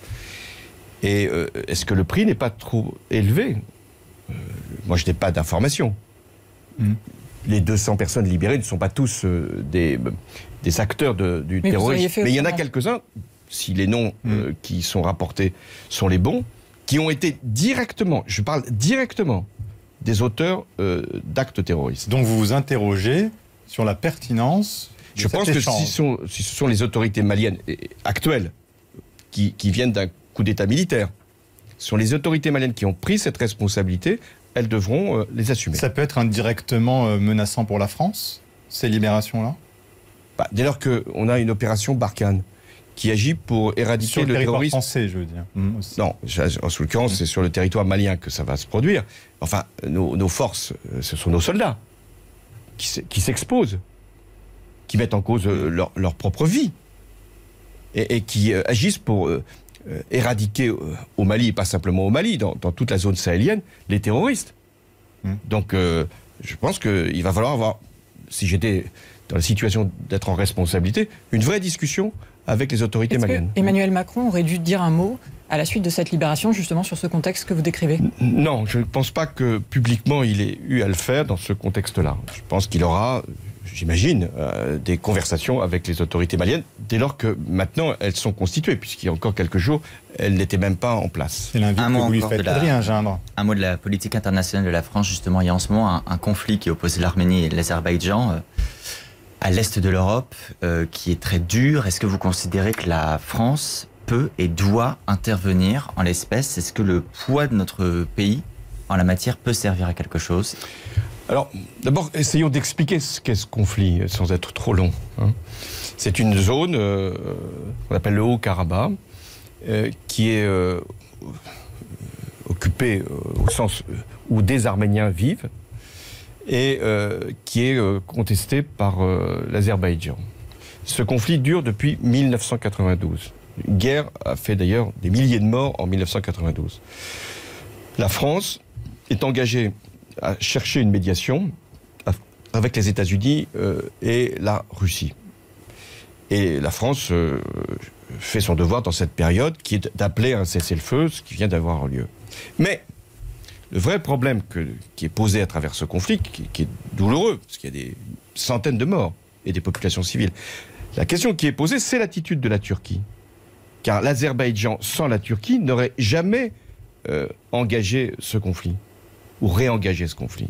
Et euh, est-ce que le prix n'est pas trop élevé ? euh, Moi, je n'ai pas d'informations. Mmh. Les deux cents personnes libérées ne sont pas tous euh, des, des acteurs de, du Mais terrorisme. Mais il y en a quelques-uns, si les noms mmh. euh, qui sont rapportés sont les bons, qui ont été directement, je parle directement, des auteurs euh, d'actes terroristes. Donc vous vous interrogez sur la pertinence de Je cet pense échange. que si, sont, si ce sont les autorités maliennes actuelles qui, qui viennent d'un coup d'État militaire, ce sont les autorités maliennes qui ont pris cette responsabilité, elles devront euh, les assumer. Ça peut être indirectement euh, menaçant pour la France, ces libérations-là ? Bah, dès lors qu'on a une opération Barkhane qui agit pour éradiquer sur le, le territoire terrorisme français, je veux dire. Mmh, non, en l'occurrence, mmh. c'est sur le territoire malien que ça va se produire. Enfin, nos, nos forces, ce sont nos soldats qui, qui s'exposent, qui mettent en cause euh, leur, leur propre vie et, et qui euh, agissent pour euh, euh, éradiquer euh, au Mali, et pas simplement au Mali, dans, dans toute la zone sahélienne, les terroristes. Mmh. Donc, euh, je pense qu'il va falloir avoir, si j'étais dans la situation d'être en responsabilité, une vraie discussion avec les autorités Est-ce maliennes. Que Emmanuel Macron aurait dû dire un mot à la suite de cette libération, justement sur ce contexte que vous décrivez ? Non, je ne pense pas que publiquement il ait eu à le faire dans ce contexte-là. Je pense qu'il aura, j'imagine, euh, des conversations avec les autorités maliennes, dès lors que maintenant elles sont constituées, puisqu'il y a encore quelques jours, elles n'étaient même pas en place. C'est l'invite un que mot vous lui encore faites, de la- Adrien Gindre. Un mot de la politique internationale de la France, justement. Il y a en ce moment un, un conflit qui oppose l'Arménie et l'Azerbaïdjan euh, à l'est de l'Europe, euh, qui est très dur. Est-ce que vous considérez que la France peut et doit intervenir en l'espèce ? Est-ce que le poids de notre pays en la matière peut servir à quelque chose ? Alors, d'abord, essayons d'expliquer ce qu'est ce conflit, sans être trop long. hein. C'est une zone euh, qu'on appelle le Haut-Karabakh, euh, qui est euh, occupée euh, au sens où des Arméniens vivent, et euh, qui est euh, contestée par euh, l'Azerbaïdjan. Ce conflit dure depuis mille neuf cent quatre-vingt-douze. Une guerre a fait d'ailleurs des milliers de morts en mille neuf cent quatre-vingt-douze. La France est engagée à chercher une médiation avec les États-Unis euh, et la Russie. Et la France euh, fait son devoir dans cette période, qui est d'appeler à un cessez-le-feu, ce qui vient d'avoir lieu. Mais le vrai problème que, qui est posé à travers ce conflit, qui, qui est douloureux, parce qu'il y a des centaines de morts et des populations civiles, la question qui est posée, c'est l'attitude de la Turquie. Car l'Azerbaïdjan, sans la Turquie, n'aurait jamais euh, engagé ce conflit, ou réengagé ce conflit.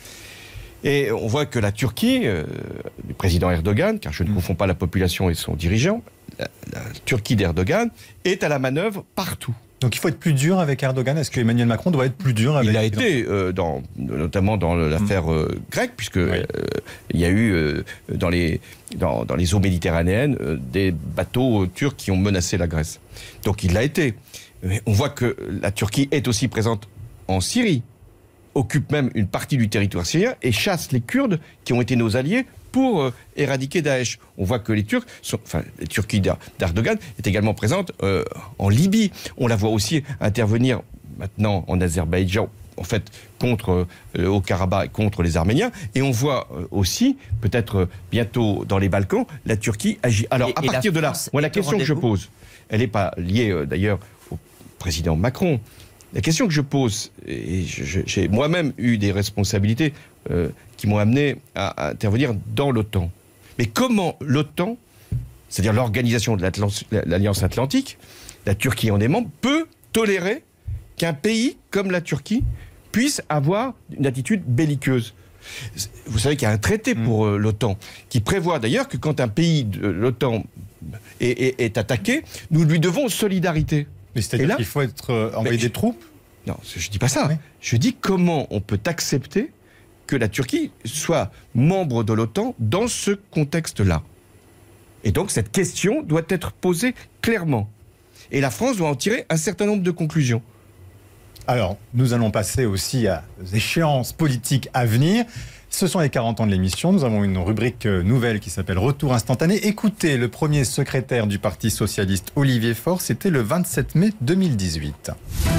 Et on voit que la Turquie, euh, du président Erdogan, car je ne confonds pas la population et son dirigeant, la, la Turquie d'Erdogan est à la manœuvre partout. Donc il faut être plus dur avec Erdogan. Est-ce que Emmanuel Macron doit être plus dur avec Il a été, euh, dans, notamment dans l'affaire euh, grecque, puisque oui. euh, il y a eu euh, dans, les, dans, dans les eaux méditerranéennes euh, des bateaux euh, turcs qui ont menacé la Grèce. Donc il l'a été. Mais on voit que la Turquie est aussi présente en Syrie, occupe même une partie du territoire syrien et chasse les Kurdes qui ont été nos alliés pour euh, éradiquer Daesh. On voit que les Turcs, sont, enfin, la Turquie d'Erdogan est également présente euh, en Libye. On la voit aussi intervenir maintenant en Azerbaïdjan, en fait, contre euh, au Karabakh, contre les Arméniens. Et on voit euh, aussi, peut-être euh, bientôt dans les Balkans, la Turquie agit. Alors, et, à et partir de là, moi, la question que je pose, elle n'est pas liée euh, d'ailleurs au président Macron. La question que je pose, et j'ai moi-même eu des responsabilités euh, qui m'ont amené à, à intervenir dans l'OTAN. Mais comment l'OTAN, c'est-à-dire l'organisation de l'Alliance Atlantique, la Turquie en est membre, peut tolérer qu'un pays comme la Turquie puisse avoir une attitude belliqueuse? Vous savez qu'il y a un traité pour euh, l'OTAN qui prévoit d'ailleurs que quand un pays de l'OTAN est, est, est attaqué, nous lui devons solidarité. Mais c'est-à-dire qu'il faut être euh, envoyer des troupes? Non, je ne dis pas ça. Oui. Je dis comment on peut accepter que la Turquie soit membre de l'OTAN dans ce contexte-là. Et donc cette question doit être posée clairement. Et la France doit en tirer un certain nombre de conclusions. Alors, nous allons passer aussi à échéances politiques à venir. Ce sont les quarante ans de l'émission. Nous avons une rubrique nouvelle qui s'appelle Retour instantané. Écoutez, le premier secrétaire du Parti socialiste, Olivier Faure, c'était le vingt-sept mai deux mille dix-huit.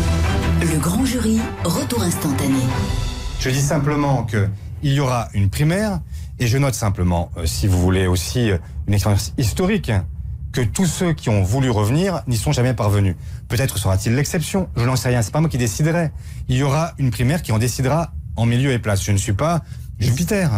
Le grand jury, retour instantané. Je dis simplement qu'il y aura une primaire, et je note simplement, euh, si vous voulez aussi euh, une expérience historique, que tous ceux qui ont voulu revenir n'y sont jamais parvenus. Peut-être sera-t-il l'exception, je n'en sais rien, c'est pas moi qui déciderai. Il y aura une primaire qui en décidera en milieu et place. Je ne suis pas Jupiter.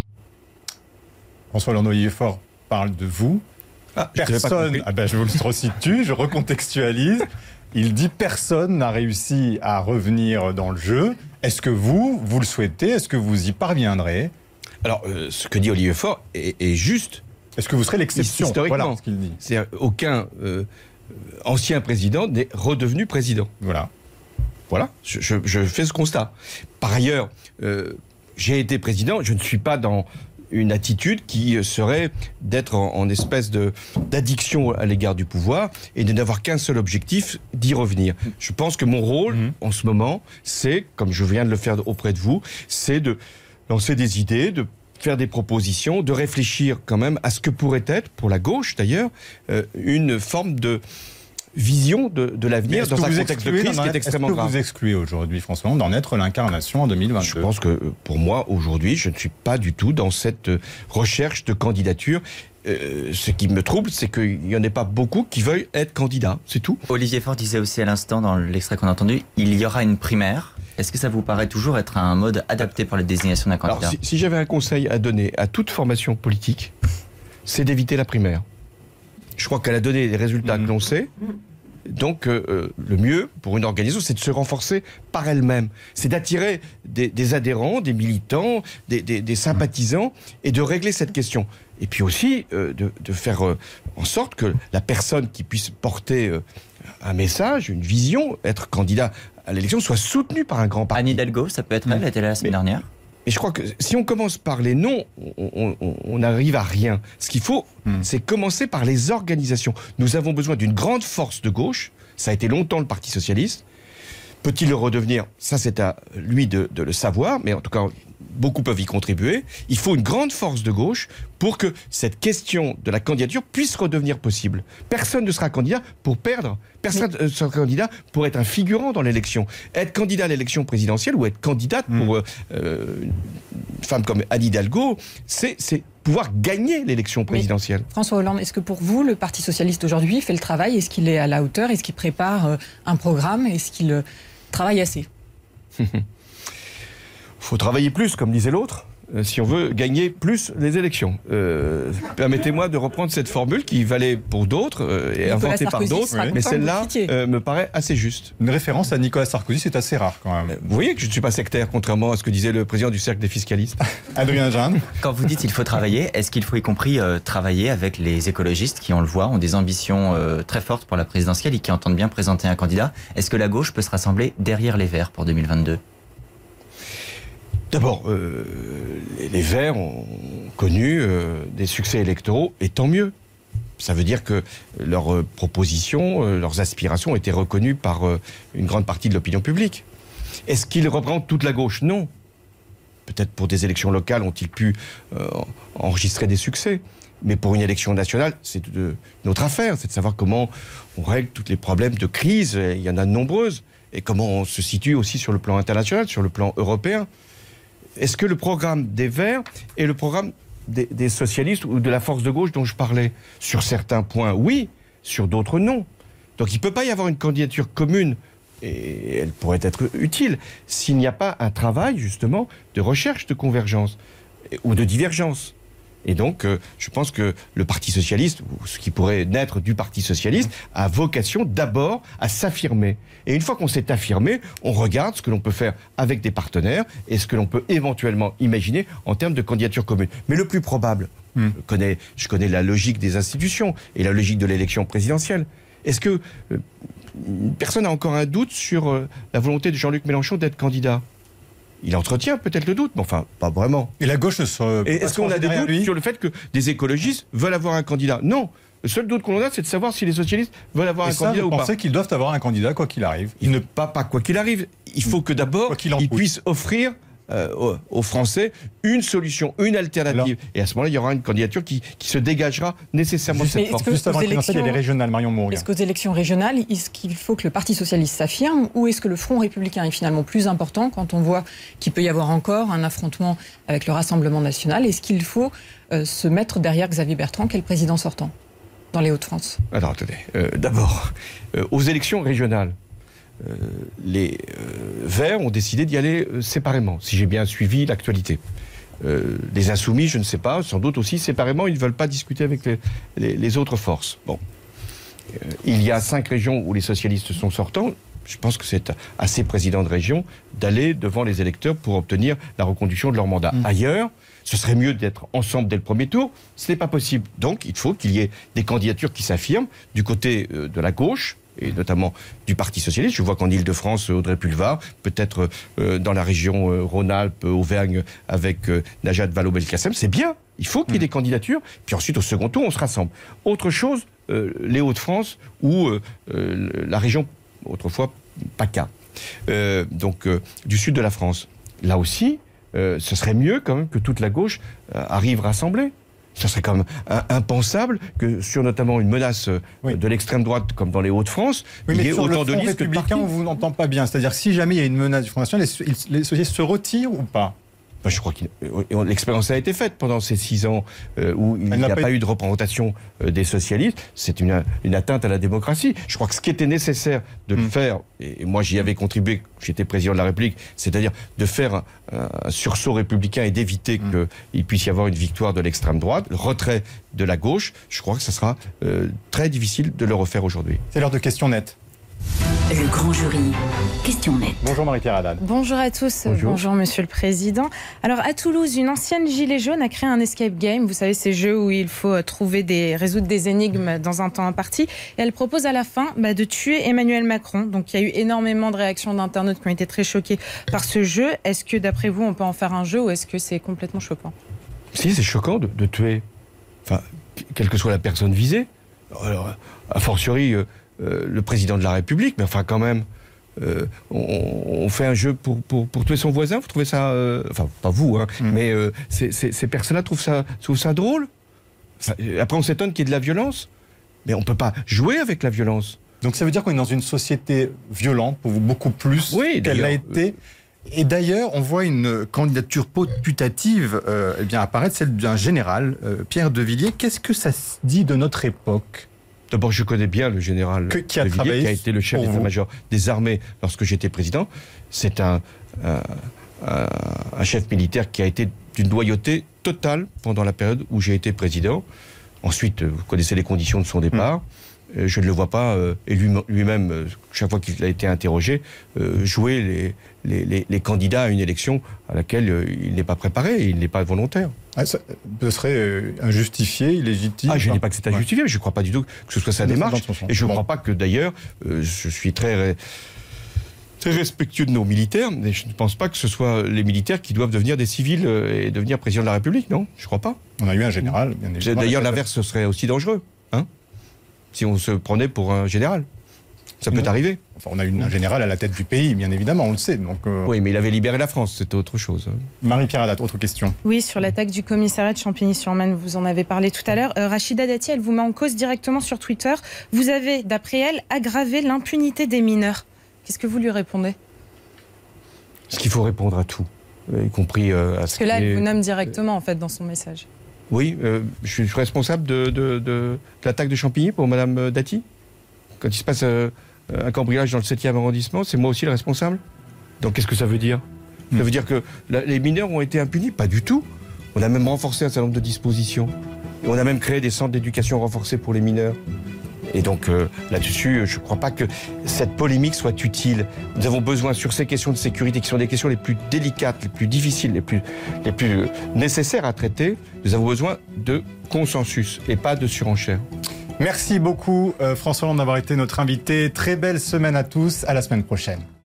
François Hollande, Olivier Faure parle de vous. Ah, personne, ah ben je vous le resitue, je recontextualise. Il dit personne n'a réussi à revenir dans le jeu. Est-ce que vous, vous le souhaitez? Est-ce que vous y parviendrez? Alors, euh, ce que dit Olivier Faure est, est juste. Est-ce que vous serez l'exception? Historiquement, voilà ce qu'il dit. C'est aucun euh, ancien président n'est redevenu président. Voilà. Voilà, je, je, je fais ce constat. Par ailleurs, euh, j'ai été président, je ne suis pas dans une attitude qui serait d'être en, en espèce de, d'addiction à l'égard du pouvoir et de n'avoir qu'un seul objectif, d'y revenir. Je pense que mon rôle, mmh. en ce moment, c'est, comme je viens de le faire auprès de vous, c'est de lancer des idées, de faire des propositions, de réfléchir quand même à ce que pourrait être, pour la gauche d'ailleurs, euh, une forme de vision de, de l'avenir dans un contexte de crise qui est extrêmement grave. Est-ce que vous excluez aujourd'hui, François Hollande, d'en être l'incarnation en deux mille vingt-deux? Je pense que pour moi, aujourd'hui, je ne suis pas du tout dans cette recherche de candidature. Euh, ce qui me trouble, c'est qu'il n'y en ait pas beaucoup qui veuillent être candidats, c'est tout. Olivier Faure disait aussi à l'instant, dans l'extrait qu'on a entendu, il y aura une primaire. Est-ce que ça vous paraît toujours être un mode adapté pour la désignation d'un candidat? Alors, si, si j'avais un conseil à donner à toute formation politique, c'est d'éviter la primaire. Je crois qu'elle a donné les résultats mmh. que l'on sait. Donc, euh, le mieux pour une organisation, c'est de se renforcer par elle-même. C'est d'attirer des, des adhérents, des militants, des, des, des sympathisants et de régler cette question. Et puis aussi, euh, de, de faire euh, en sorte que la personne qui puisse porter euh, un message, une vision, être candidat à l'élection, soit soutenue par un grand parti. Anne Hidalgo, ça peut être elle, elle était là la semaine Mais, dernière. Et je crois que si on commence par les noms, on n'arrive à rien. Ce qu'il faut, mmh. c'est commencer par les organisations. Nous avons besoin d'une grande force de gauche. Ça a été longtemps le Parti socialiste. Peut-il le redevenir? Ça, c'est à lui de, de le savoir. Mais en tout cas, beaucoup peuvent y contribuer. Il faut une grande force de gauche pour que cette question de la candidature puisse redevenir possible. Personne ne sera candidat pour perdre. Personne ne sera candidat pour être un figurant dans l'élection. Être candidat à l'élection présidentielle ou être candidate mmh. pour euh, une femme comme Anne Hidalgo, c'est, c'est pouvoir gagner l'élection présidentielle. Mais François Hollande, est-ce que pour vous, le Parti socialiste aujourd'hui fait le travail? Est-ce qu'il est à la hauteur? Est-ce qu'il prépare euh, un programme? Est-ce qu'il euh, travaille assez? Il faut travailler plus, comme disait l'autre, euh, si on veut gagner plus les élections. Euh, permettez-moi de reprendre cette formule qui valait pour d'autres euh, et Nicolas inventée Sarkozy par d'autres, oui. mais celle-là euh, me paraît assez juste. Une référence à Nicolas Sarkozy, c'est assez rare quand même. Euh, vous voyez que je ne suis pas sectaire, contrairement à ce que disait le président du Cercle des fiscalistes. Adrien Jeanne. Quand vous dites qu'il faut travailler, est-ce qu'il faut y compris euh, travailler avec les écologistes qui, on le voit, ont des ambitions euh, très fortes pour la présidentielle et qui entendent bien présenter un candidat? Est-ce que la gauche peut se rassembler derrière les Verts pour deux mille vingt-deux? D'abord, euh, les Verts ont connu euh, des succès électoraux, et tant mieux. Ça veut dire que leurs euh, propositions, euh, leurs aspirations ont été reconnues par euh, une grande partie de l'opinion publique. Est-ce qu'ils représentent toute la gauche? Non. Peut-être pour des élections locales ont-ils pu euh, enregistrer des succès. Mais pour une élection nationale, c'est de, notre affaire. C'est de savoir comment on règle tous les problèmes de crise. Et il y en a de nombreuses. Et comment on se situe aussi sur le plan international, sur le plan européen. Est-ce que le programme des Verts est le programme des, des socialistes ou de la force de gauche dont je parlais? Sur certains points, oui. Sur d'autres, non. Donc il ne peut pas y avoir une candidature commune, et elle pourrait être utile, s'il n'y a pas un travail, justement, de recherche de convergence ou de divergence. Et donc, euh, je pense que le Parti socialiste, ou ce qui pourrait naître du Parti socialiste, a vocation d'abord à s'affirmer. Et une fois qu'on s'est affirmé, on regarde ce que l'on peut faire avec des partenaires et ce que l'on peut éventuellement imaginer en termes de candidature commune. Mais le plus probable, mmh. je, connais, je connais la logique des institutions et la logique de l'élection présidentielle. Est-ce que euh, personne n'a encore un doute sur euh, la volonté de Jean-Luc Mélenchon d'être candidat? Il entretient peut-être le doute, mais enfin, pas vraiment. Et la gauche se... Et est-ce qu'on a des doutes lui sur le fait que des écologistes veulent avoir un candidat? Non. Le seul doute qu'on a, c'est de savoir si les socialistes veulent avoir et un ça, candidat ou pas. Vous pensez qu'ils doivent avoir un candidat quoi qu'il arrive? Ils ne pas, pas quoi qu'il arrive. Il faut que d'abord, ils puissent offrir euh, aux, aux Français une solution, une alternative. Alors, et à ce moment-là, il y aura une candidature qui, qui se dégagera nécessairement de cette force. Juste avant les présidentielles, il y a les régionales, Marion Mourgue. Est-ce qu'aux élections régionales, est-ce qu'il faut que le Parti socialiste s'affirme ou est-ce que le Front républicain est finalement plus important quand on voit qu'il peut y avoir encore un affrontement avec le Rassemblement national? Est-ce qu'il faut euh, se mettre derrière Xavier Bertrand, qui est le président sortant dans les Hauts-de-France? Alors attendez, euh, d'abord, euh, aux élections régionales, euh, les euh, Verts ont décidé d'y aller euh, séparément, si j'ai bien suivi l'actualité. Euh, les Insoumis, je ne sais pas, sans doute aussi séparément, ils ne veulent pas discuter avec les, les, les autres forces. Bon. Euh, il y a cinq régions où les socialistes sont sortants. Je pense que c'est à ces présidents de région d'aller devant les électeurs pour obtenir la reconduction de leur mandat. Mmh. Ailleurs, ce serait mieux d'être ensemble dès le premier tour. Ce n'est pas possible. Donc, il faut qu'il y ait des candidatures qui s'affirment du côté euh, de la gauche, et notamment du Parti socialiste. Je vois qu'en Ile-de-France, Audrey Pulvar, peut-être euh, dans la région euh, Rhône-Alpes, Auvergne, avec euh, Najat Vallaud-Belkacem, c'est bien. Il faut qu'il y ait mmh. des candidatures. Puis ensuite, au second tour, on se rassemble. Autre chose, euh, les Hauts-de-France ou euh, euh, la région, autrefois, PACA, euh, donc euh, du sud de la France. Là aussi, euh, ce serait mieux quand même que toute la gauche euh, arrive rassemblée. Ça serait quand même impensable que sur notamment une menace oui. de l'extrême droite comme dans les Hauts-de-France, oui, il y ait autant de listes que de partis. On vous entend pas bien. C'est-à-dire si jamais il y a une menace du Front National, les, les socialistes se retirent ou pas? Ben, je crois que l'expérience a été faite pendant ces six ans euh, où il n'y a pas eu de représentation euh, des socialistes. C'est une, une atteinte à la démocratie. Je crois que ce qui était nécessaire de mmh. faire, et moi j'y avais contribué, j'étais président de la République, c'est-à-dire de faire un, un sursaut républicain et d'éviter mmh. qu'il puisse y avoir une victoire de l'extrême droite, le retrait de la gauche, je crois que ce sera euh, très difficile de le refaire aujourd'hui. C'est l'heure de questions nettes. Le grand jury. Question nette. Bonjour Marie-Pierre Haddad. Bonjour à tous. Bonjour. Bonjour Monsieur le Président. Alors à Toulouse, une ancienne gilet jaune a créé un escape game. Vous savez, ces jeux où il faut trouver des, résoudre des énigmes dans un temps imparti. Et elle propose à la fin bah, de tuer Emmanuel Macron. Donc il y a eu énormément de réactions d'internautes qui ont été très choqués par ce jeu. Est-ce que d'après vous, on peut en faire un jeu ou est-ce que c'est complètement choquant? Si, c'est choquant de, de tuer, enfin, quelle que soit la personne visée. Alors, a fortiori... Euh, Euh, le président de la République, mais enfin quand même, euh, on, on fait un jeu pour, pour, pour tuer son voisin, vous trouvez ça... Euh, enfin, pas vous, hein, mmh. mais euh, ces, ces, ces personnes-là trouvent ça, trouvent ça drôle. Enfin, après, on s'étonne qu'il y ait de la violence, mais on ne peut pas jouer avec la violence. Donc ça veut dire qu'on est dans une société violente, pour vous, beaucoup plus oui, qu'elle l'a été. Et d'ailleurs, on voit une candidature putative euh, eh bien, apparaître, celle d'un général, euh, Pierre de Villiers. Qu'est-ce que ça dit de notre époque ? D'abord, je connais bien le général que, qui, a de Villiers, qui a été le chef d'état-major des armées lorsque j'étais président. C'est un, un, un, un chef militaire qui a été d'une loyauté totale pendant la période où j'ai été président. Ensuite, vous connaissez les conditions de son départ. Mmh. Je ne le vois pas, euh, et lui, lui-même, euh, chaque fois qu'il a été interrogé, euh, jouer les, les, les, les candidats à une élection à laquelle euh, il n'est pas préparé et il n'est pas volontaire. Ah, ça, ce serait euh, injustifié, illégitime. Ah, je ne dis pas que c'est injustifié, ouais. mais je ne crois pas du tout que ce soit sa démarche. Et je ne bon. crois pas que d'ailleurs, euh, je suis très, très respectueux de nos militaires, mais je ne pense pas que ce soit les militaires qui doivent devenir des civils euh, et devenir président de la République, non, je ne crois pas. On a eu un général, bien évidemment. D'ailleurs, l'inverse, ce serait aussi dangereux, hein, si on se prenait pour un général. Ça peut arriver. Enfin, on a eu un général à la tête du pays, bien évidemment, on le sait. Donc, euh... Oui, mais il avait libéré la France, c'était autre chose. Marie-Pierre Haddad, autre question. Oui, sur l'attaque du commissariat de Champigny-sur-Marne, vous en avez parlé tout à l'heure. Euh, Rachida Dati, elle vous met en cause directement sur Twitter. Vous avez, d'après elle, aggravé l'impunité des mineurs. Qu'est-ce que vous lui répondez? Ce qu'il faut répondre à tout, y compris euh, à Parce que là, elle vous nomme directement, en fait, dans son message. Oui, euh, je suis responsable de, de, de, de l'attaque de Champigny pour Madame Dati. Quand il se passe euh, un cambriolage dans le septième arrondissement, c'est moi aussi le responsable. Donc qu'est-ce que ça veut dire? mmh. Ça veut dire que la, les mineurs ont été impunis? Pas du tout. On a même renforcé un certain nombre de dispositions. Et on a même créé des centres d'éducation renforcés pour les mineurs. Et donc euh, là-dessus, je ne crois pas que cette polémique soit utile. Nous avons besoin, sur ces questions de sécurité, qui sont des questions les plus délicates, les plus difficiles, les plus, les plus nécessaires à traiter, nous avons besoin de consensus et pas de surenchère. Merci beaucoup euh, François Hollande d'avoir été notre invité. Très belle semaine à tous, à la semaine prochaine.